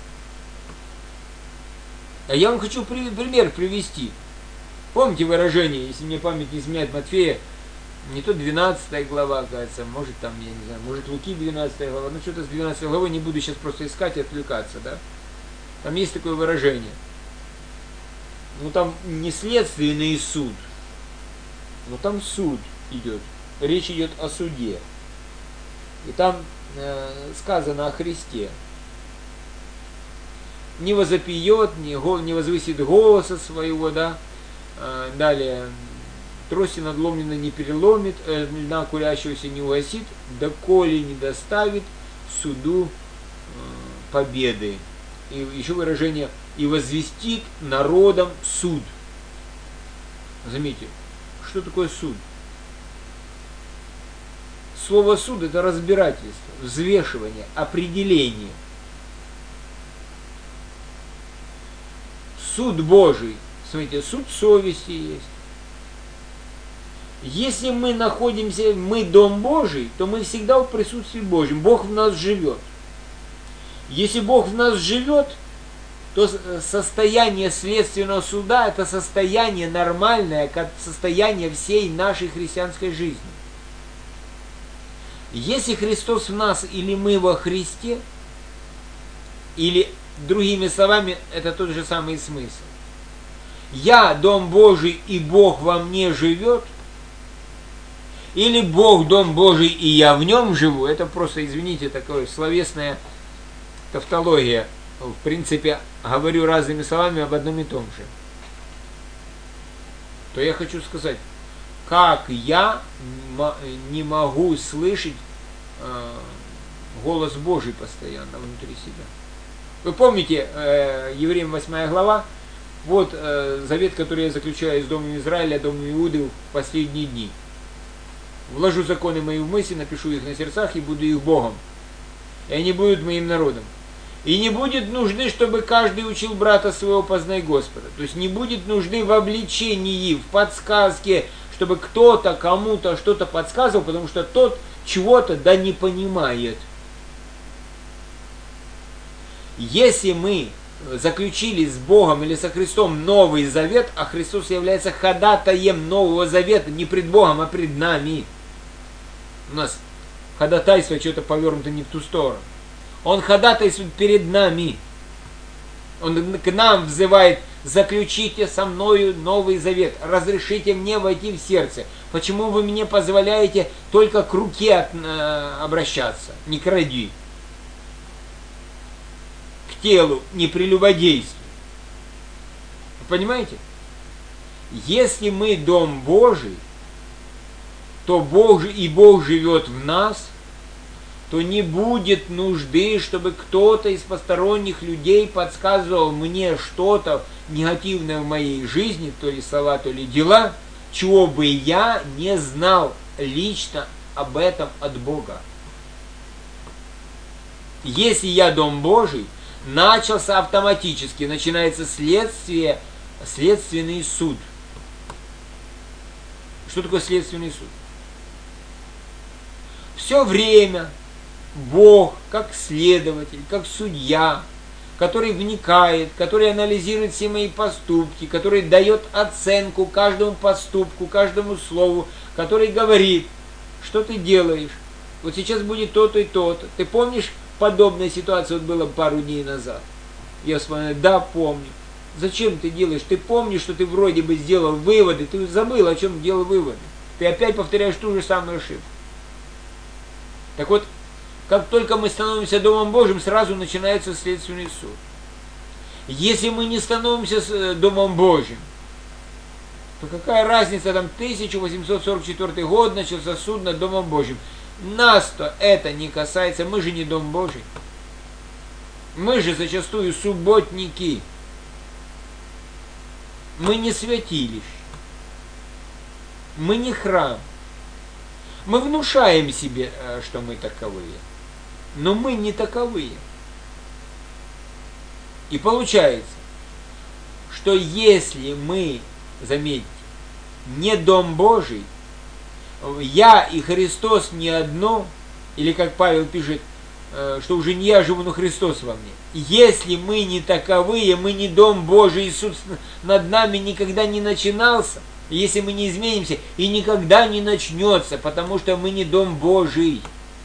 А я вам хочу пример привести. Помните выражение, если мне память не изменяет, Матфея, не то 12 глава, кажется, может там, я не знаю, может Луки 12 глава, ну что-то с 12 главой не буду сейчас просто искать и отвлекаться, да? Там есть такое выражение. Ну там не следственный суд, но там суд идет. Речь идет о суде. И там сказано о Христе. Не возопьет, не возвысит голоса своего, да. Далее, трости надломленной не переломит, льна курящегося не угасит, доколе не доставит суду победы. И еще выражение, и возвестит народом суд. Заметьте, что такое суд? Слово суд — это разбирательство, взвешивание, определение. Суд Божий, смотрите, суд совести есть. Если мы находимся, мы Дом Божий, то мы всегда в присутствии Божьем. Бог в нас живет. Если Бог в нас живет, то состояние следственного суда — это состояние нормальное, как состояние всей нашей христианской жизни. Если Христос в нас или мы во Христе, или другими словами, это тот же самый смысл. Я Дом Божий и Бог во мне живет, или Бог Дом Божий и я в нем живу, это просто, извините, такое словесная тавтология. В принципе, говорю разными словами об одном и том же. То я хочу сказать, как я не могу слышать голос Божий постоянно внутри себя. Вы помните, Евреям 8 глава, вот завет, который я заключаю с Домом Израиля, Домом Иуды в последние дни. Вложу законы мои в мысли, напишу их на сердцах и буду их Богом. И они будут моим народом. И не будет нужды, чтобы каждый учил брата своего познай Господа. То есть не будет нужды в обличении, в подсказке, чтобы кто-то кому-то что-то подсказывал, потому что тот чего-то да не понимает. Если мы заключили с Богом или со Христом Новый Завет, а Христос является ходатаем Нового Завета не пред Богом, а пред нами. У нас ходатайство что-то повернуто не в ту сторону. Он ходатайствует перед нами. Он к нам взывает: заключите со мною Новый Завет, разрешите мне войти в сердце. Почему вы мне позволяете только к руке обращаться, не кради? К телу не прелюбодействуй. Понимаете? Если мы дом Божий, то Бог живет в нас, то не будет нужды, чтобы кто-то из посторонних людей подсказывал мне что-то негативное в моей жизни, то ли слова, то ли дела, чего бы я не знал лично об этом от Бога. Если я дом Божий, начался автоматически, начинается следственный суд. Что такое следственный суд? Все время Бог, как следователь, как судья, который вникает, который анализирует все мои поступки, который дает оценку каждому поступку, каждому слову, который говорит, что ты делаешь. Вот сейчас будет то-то и то-то. Ты помнишь, подобная ситуация вот была пару дней назад? Я вспоминаю: да, помню. Зачем ты делаешь? Ты помнишь, что ты вроде бы сделал выводы, ты забыл, о чем делал выводы. Ты опять повторяешь ту же самую ошибку. Так вот, как только мы становимся Домом Божьим, сразу начинается следственный суд. Если мы не становимся Домом Божьим, то какая разница, там 1844 год начался суд над Домом Божьим. Нас-то это не касается, мы же не Дом Божий. Мы же зачастую субботники. Мы не святилище. Мы не храм. Мы внушаем себе, что мы таковые. Но мы не таковые. И получается, что если мы, заметьте, не Дом Божий, я и Христос не одно, или как Павел пишет, что уже не я живу, но Христос во мне. Если мы не таковые, мы не Дом Божий, Иисус над нами никогда не начинался, если мы не изменимся, и никогда не начнется, потому что мы не Дом Божий.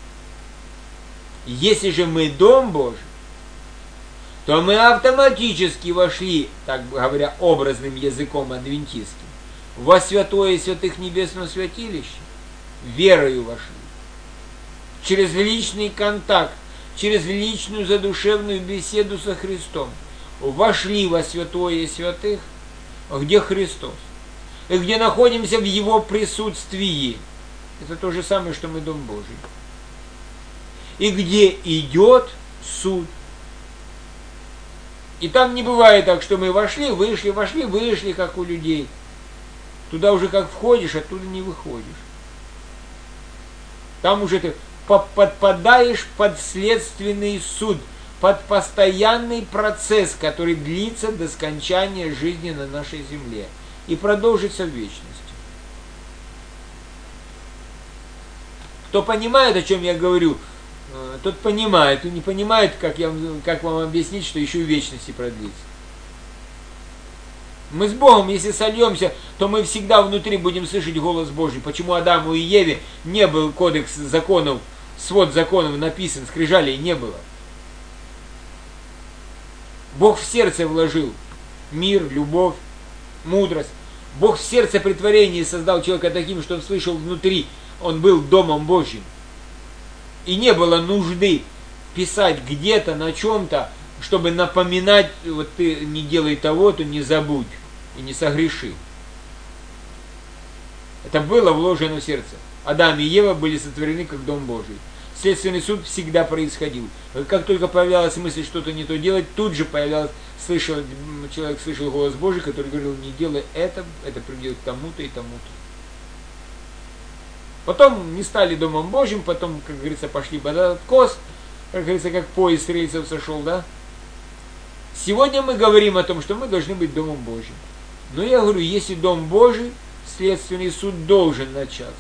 Если же мы Дом Божий, то мы автоматически вошли, так говоря, образным языком адвентистским, во святое святых небесного святилища, верою вошли. Через личный контакт, через личную задушевную беседу со Христом вошли во святое святых, где Христос, и где находимся в Его присутствии. Это то же самое, что мы Дом Божий. И где идет суд. И там не бывает так, что мы вошли, вышли, вошли, вышли, как у людей. Туда уже как входишь, оттуда не выходишь. Там уже ты подпадаешь под следственный суд, под постоянный процесс, который длится до скончания жизни на нашей земле и продолжится в вечности. Кто понимает, о чем я говорю, тот понимает. Кто не понимает, как вам объяснить, что еще в вечности продлится. Мы с Богом, если сольемся, то мы всегда внутри будем слышать голос Божий. Почему Адаму и Еве не был кодекс законов, свод законов написан, скрижалей не было. Бог в сердце вложил мир, любовь, мудрость. Бог в сердце при творении создал человека таким, что он слышал внутри, он был Домом Божьим. И не было нужды писать где-то на чем-то, чтобы напоминать: вот ты не делай того, то не забудь и не согреши. Это было вложено в сердце. Адам и Ева были сотворены как Дом Божий. Следственный суд всегда происходил. Как только появлялась мысль что-то не то делать, тут же появлялась, человек слышал голос Божий, который говорил: не делай это приведет к тому-то и тому-то. Потом не стали Домом Божьим, потом, как говорится, пошли под откос, как говорится, как поезд с рельсов сошел, да? Сегодня мы говорим о том, что мы должны быть Домом Божьим. Но я говорю, если Дом Божий, следственный суд должен начаться.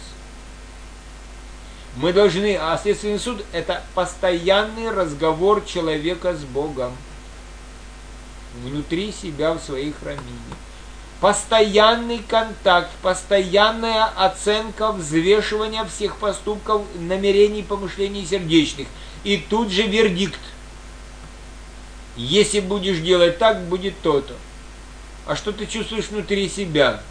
Мы должны, а следственный суд — это постоянный разговор человека с Богом. внутри себя в своей храмине. Постоянный контакт, постоянная оценка, взвешивание всех поступков, намерений, помышлений сердечных. И тут же вердикт. Если будешь делать так, будет то-то. А что ты чувствуешь внутри себя?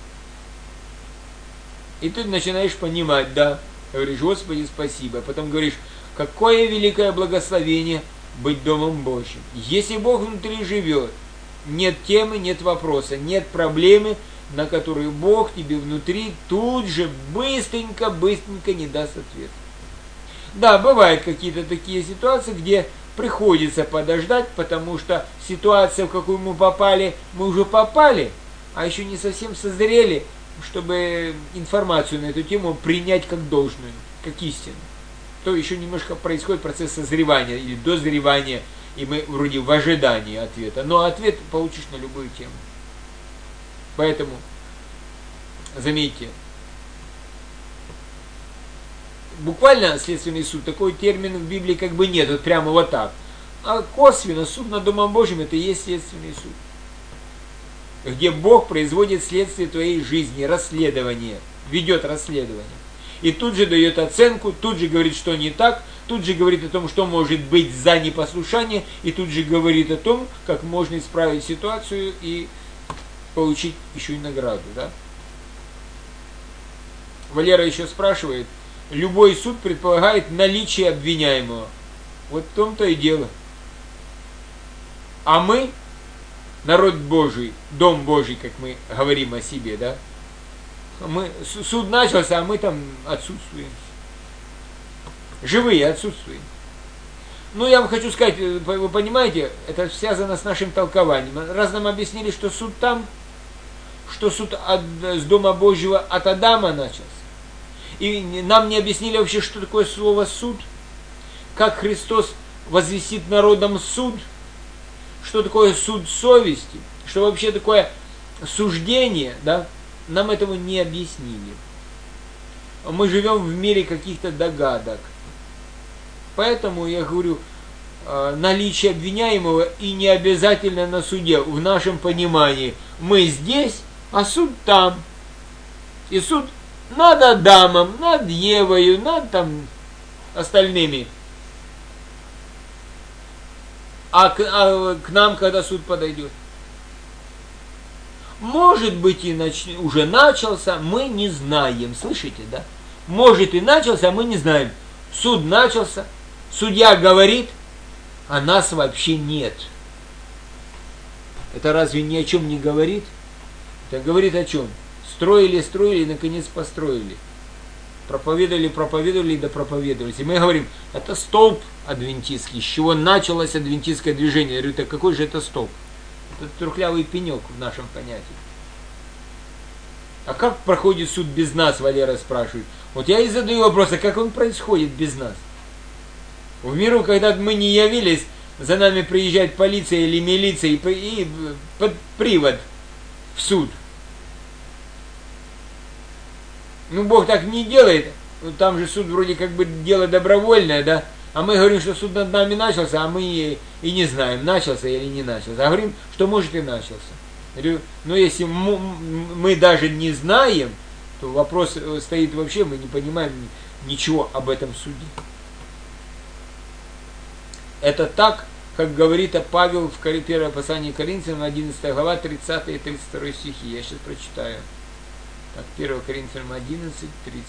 И ты начинаешь понимать, да. Говоришь, Господи, спасибо. Потом говоришь, какое великое благословение быть Домом Божьим. Если Бог внутри живет, нет темы, нет вопроса, нет проблемы, на которую Бог тебе внутри тут же быстренько не даст ответ. Да, бывают какие-то такие ситуации, где приходится подождать, потому что ситуация, в какую мы попали, мы уже попали, а еще не совсем созрели, чтобы информацию на эту тему принять как должную, как истину. То еще немножко происходит процесс созревания или дозревания, и мы вроде в ожидании ответа. Но ответ получишь на любую тему. Поэтому, заметьте, буквально следственный суд, такой термин в Библии как бы нет, вот прямо вот так. А косвенно суд над Домом Божьим это и есть следственный суд. Где Бог производит следствие твоей жизни, расследование, ведет расследование. И тут же дает оценку, тут же говорит, что не так, тут же говорит о том, что может быть за непослушание, и тут же говорит о том, как можно исправить ситуацию и получить еще и награду. Да? Валера еще спрашивает, любой суд предполагает наличие обвиняемого. Вот в том-то и дело. А мы, народ Божий, Дом Божий, как мы говорим о себе, да? Суд начался, а мы там отсутствуем. Живые отсутствуем. Ну, я вам хочу сказать, вы понимаете, это связано с нашим толкованием. Раз нам объяснили, что суд там, что суд с Дома Божьего от Адама начался. И нам не объяснили вообще, что такое слово суд, как Христос возвестит народам суд, что такое суд совести, что вообще такое суждение, да, нам этого не объяснили. Мы живем в мире каких-то догадок. Поэтому я говорю, наличие обвиняемого и не обязательно на суде. В нашем понимании мы здесь, а суд там. И суд над Адамом, над Евою, над там остальными. А к нам, когда суд подойдет? Может быть, и уже начался, мы не знаем. Слышите, да? Может, и начался, мы не знаем. Суд начался, судья говорит, а нас вообще нет. Это разве ни о чем не говорит? Это говорит о чем? Строили, и наконец построили. Проповедовали, да проповедовались. И мы говорим, это столб адвентистский, с чего началось адвентистское движение. Я говорю, так какой же это столб? Это трухлявый пенек в нашем понятии. А как проходит суд без нас, Валера спрашивает. Вот я и задаю вопрос, а как он происходит без нас? В миру, когда мы не явились, за нами приезжает полиция или милиция и под привод в суд. Ну, Бог так не делает. Там же суд вроде как бы дело добровольное, да? А мы говорим, что суд над нами начался, а мы и не знаем, начался или не начался. А говорим, что может и начался. Я говорю, ну если мы даже не знаем, то вопрос стоит вообще, мы не понимаем ничего об этом суде. Это так, как говорит Павел в первом послании к Коринфянам, 11 глава, 30 и 32 стихи. Я сейчас прочитаю. Так, 1 Коринфянам 11, 30.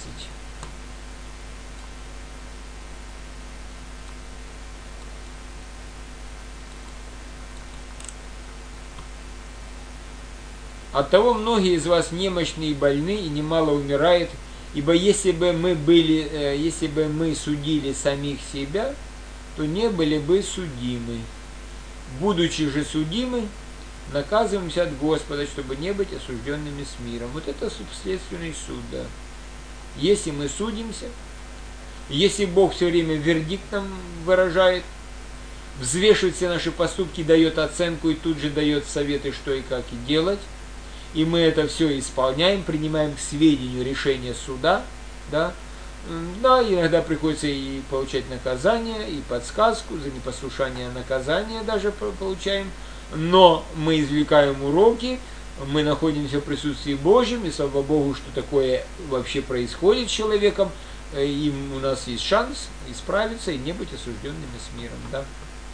Оттого многие из вас немощны и больны, и немало умирает, ибо если бы мы судили самих себя, то не были бы судимы. Будучи же судимы, наказываемся от Господа, чтобы не быть осужденными с миром. Вот это следственный суд, да. Если мы судимся, если Бог все время вердикт нам выражает, взвешивает все наши поступки, дает оценку и тут же дает советы, что и как и делать, и мы это все исполняем, принимаем к сведению решения суда, да, да, иногда приходится и получать наказание, и подсказку, за непослушание наказания даже получаем, но мы извлекаем уроки, мы находимся в присутствии Божьем, и слава Богу, что такое вообще происходит с человеком, и у нас есть шанс исправиться и не быть осужденными с миром. Да?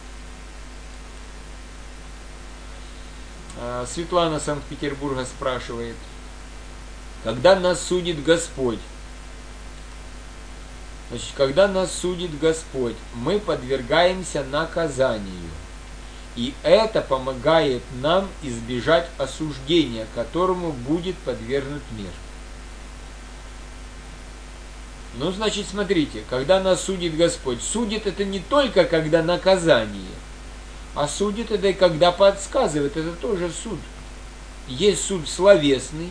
Светлана Санкт-Петербурга спрашивает, когда нас судит Господь? Значит, когда нас судит Господь, мы подвергаемся наказанию. И это помогает нам избежать осуждения, которому будет подвергнут мир. Ну, значит, смотрите, когда нас судит Господь, судит это не только когда наказание, а судит это и когда подсказывает, это тоже суд. Есть суд словесный,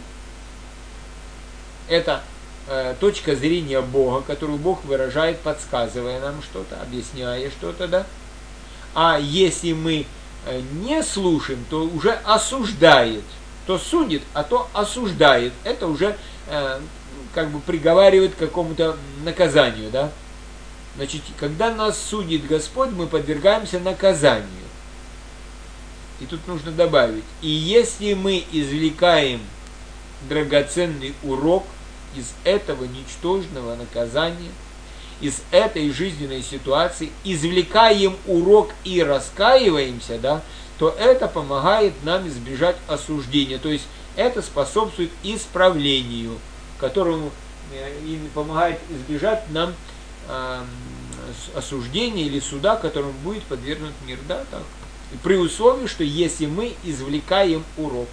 это точка зрения Бога, которую Бог выражает, подсказывая нам что-то, объясняя что-то, да? А если мы не слушаем, то уже осуждает. То судит, а то осуждает. Это уже как бы приговаривает к какому-то наказанию, да? Значит, когда нас судит Господь, мы подвергаемся наказанию. И тут нужно добавить, и если мы извлекаем драгоценный урок из этого ничтожного наказания, из этой жизненной ситуации, извлекаем урок и раскаиваемся, да, то это помогает нам избежать осуждения. То есть это способствует исправлению, которому и помогает избежать нам осуждения или суда, которому будет подвергнут мир. Да, так. И при условии, что если мы извлекаем урок,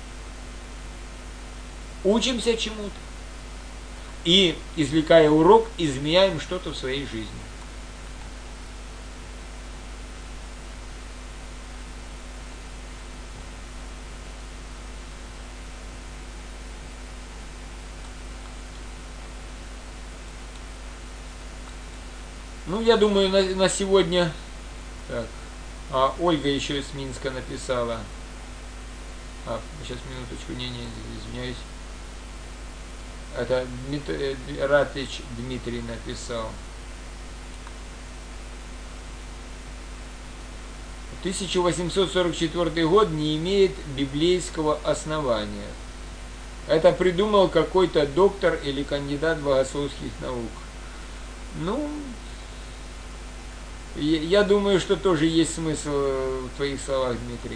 учимся чему-то, и, извлекая урок, изменяем что-то в своей жизни. Ну, я думаю, на сегодня... Так. Ольга еще из Минска написала. Сейчас, минуточку, не, извиняюсь. Это Ратич Дмитрий написал. 1844 год не имеет библейского основания. Это придумал какой-то доктор или кандидат богословских наук. Ну, я думаю, что тоже есть смысл в твоих словах, Дмитрий.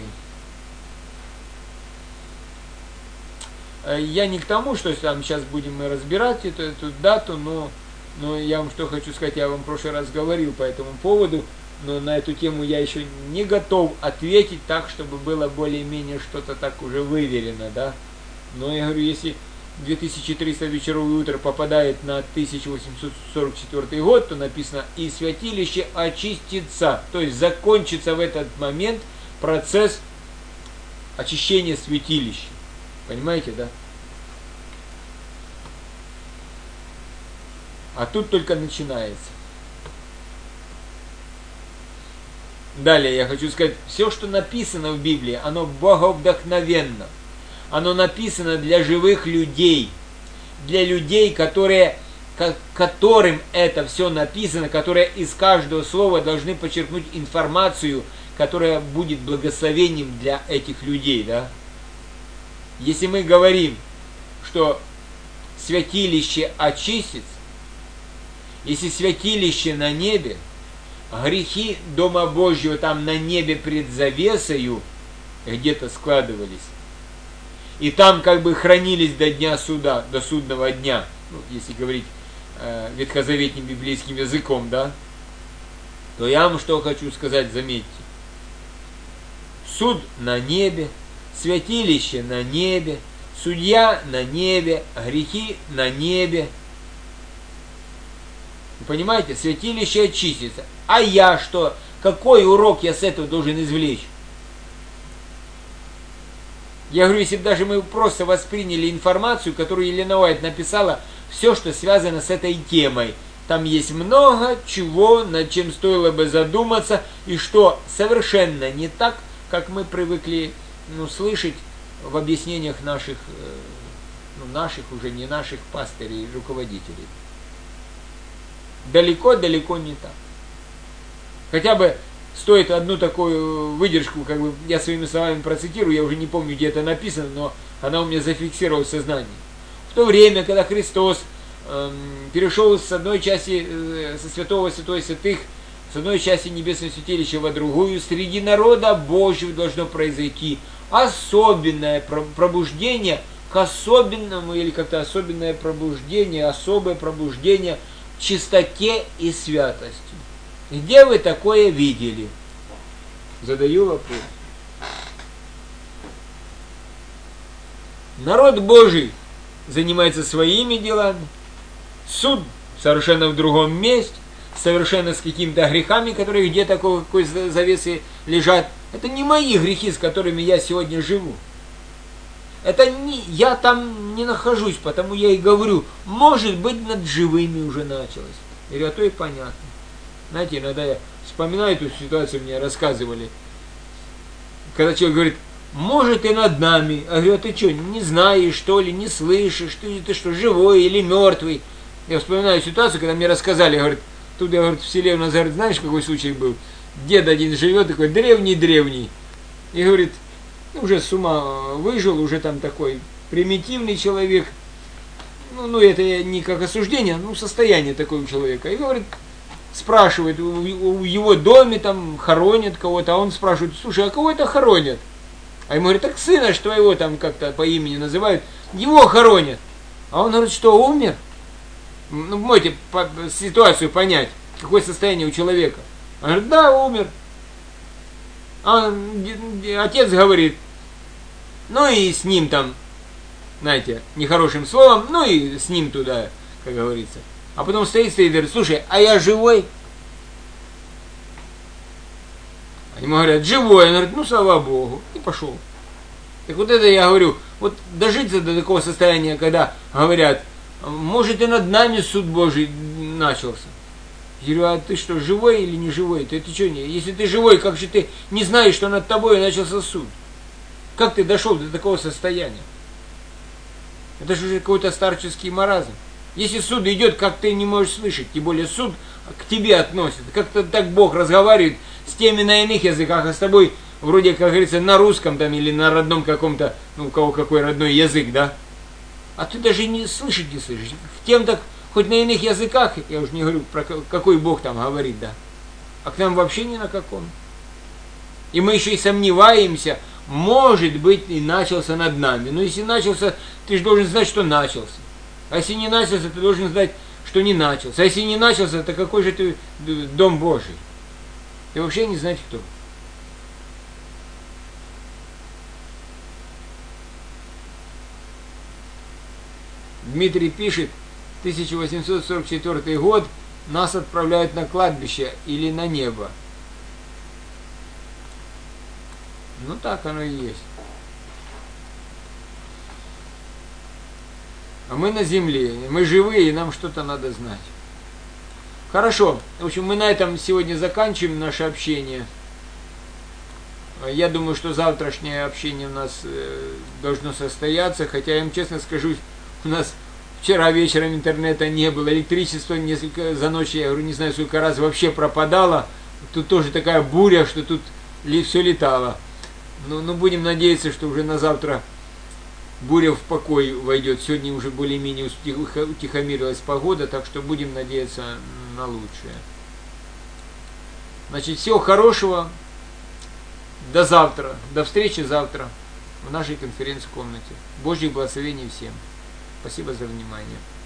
Я не к тому, что там сейчас будем мы разбирать эту дату, но я вам что хочу сказать, я вам в прошлый раз говорил по этому поводу, но на эту тему я еще не готов ответить так, чтобы было более-менее что-то так уже выверено, да. Но я говорю, если 2300 вечеровое утро попадает на 1844 год, то написано «И святилище очистится», то есть закончится в этот момент процесс очищения святилища. Понимаете, да? А тут только начинается. Далее я хочу сказать, все, что написано в Библии, оно боговдохновенно. Оно написано для живых людей. Для людей, которым это все написано, которые из каждого слова должны подчеркнуть информацию, которая будет благословением для этих людей, да? Если мы говорим, что святилище очистится, если святилище на небе, грехи Дома Божьего там на небе пред завесою где-то складывались, и там как бы хранились до дня суда, до судного дня, ну, если говорить ветхозаветным библейским языком, да, то я вам что хочу сказать, заметьте. Суд на небе, святилище на небе, судья на небе, грехи на небе. Вы понимаете, святилище очистится. А я что? Какой урок я с этого должен извлечь? Я говорю, если бы даже мы просто восприняли информацию, которую Елена Уайт написала, все, что связано с этой темой. Там есть много чего, над чем стоило бы задуматься, и что совершенно не так, как мы привыкли слышать в объяснениях наших, наших уже не наших пастырей, руководителей. Далеко-далеко не так. Хотя бы стоит одну такую выдержку, как бы я своими словами процитирую, я уже не помню, где это написано, но она у меня зафиксировалась в сознании. В то время, когда Христос перешел с одной части, со святого святой святых, с одной части небесного святилища во другую, среди народа Божьего должно произойти особенное пробуждение к особенному, или как-то особенное пробуждение, особое пробуждение к чистоте и святости. Где вы такое видели? Задаю вопрос. Народ Божий занимается своими делами, суд совершенно в другом месте, совершенно с какими-то грехами, которые где-то какой завесы лежат. Это не мои грехи, с которыми я сегодня живу. Это не, я там не нахожусь, потому я и говорю, может быть, над живыми уже началось. Я говорю, а то и понятно. Знаете, иногда я вспоминаю эту ситуацию, мне рассказывали. Когда человек говорит, может и над нами. Я говорю, а ты что, не знаешь, что ли, не слышишь, ты что, живой или мертвый? Я вспоминаю ситуацию, когда мне рассказали, говорит, тут, я, говорит, в селе у нас, говорит, знаешь, какой случай был? Дед один живет, такой древний-древний. И говорит, уже с ума выжил, уже там такой примитивный человек. Ну это не как осуждение, состояние такого человека. И говорит, спрашивает, у его доме там хоронят кого-то, а он спрашивает, слушай, а кого это хоронят? А ему говорит, так сына ж твоего там как-то по имени называют, его хоронят. А он говорит, что умер? Можете ситуацию понять, какое состояние у человека. Он говорит, да, умер. А отец говорит, ну и с ним там, знаете, нехорошим словом, ну и с ним туда, как говорится. А потом стоит и говорит, слушай, а я живой? А ему говорят, живой. Он говорит, слава Богу. И пошел. Так вот это я говорю, вот дожиться до такого состояния, когда говорят, может и над нами суд Божий начался. Я говорю, а ты что, живой или не живой? Ты что, не? Если ты живой, как же ты не знаешь, что над тобой начался суд? Как ты дошел до такого состояния? Это же уже какой-то старческий маразм. Если суд идет, как ты не можешь слышать, тем более суд к тебе относится. Как-то так Бог разговаривает с теми на иных языках, а с тобой вроде, как говорится, на русском там или на родном каком-то, у кого какой родной язык, да? А ты даже не слышать не слышишь. Тем так, хоть на иных языках, я уже не говорю, про какой Бог там говорит, да? А к нам вообще ни на каком. И мы еще и сомневаемся, может быть, и начался над нами. Но если начался, ты же должен знать, что начался. А если не начался, ты должен знать, что не начался. А если не начался, то какой же ты дом Божий? Ты вообще не знаешь, кто. Дмитрий пишет, 1844 год, нас отправляют на кладбище или на небо. Так оно и есть. А мы на земле, мы живые, и нам что-то надо знать. Хорошо, в общем, мы на этом сегодня заканчиваем наше общение. Я думаю, что завтрашнее общение у нас должно состояться, хотя я вам честно скажу, у нас вчера вечером интернета не было, электричество несколько за ночь, я говорю, не знаю, сколько раз вообще пропадало. Тут тоже такая буря, что тут все летало. Но будем надеяться, что уже на завтра буря в покой войдет. Сегодня уже более-менее утихомирилась погода, так что будем надеяться на лучшее. Значит, всего хорошего. До завтра. До встречи завтра в нашей конференц-комнате. Божьих благословений всем. Спасибо за внимание.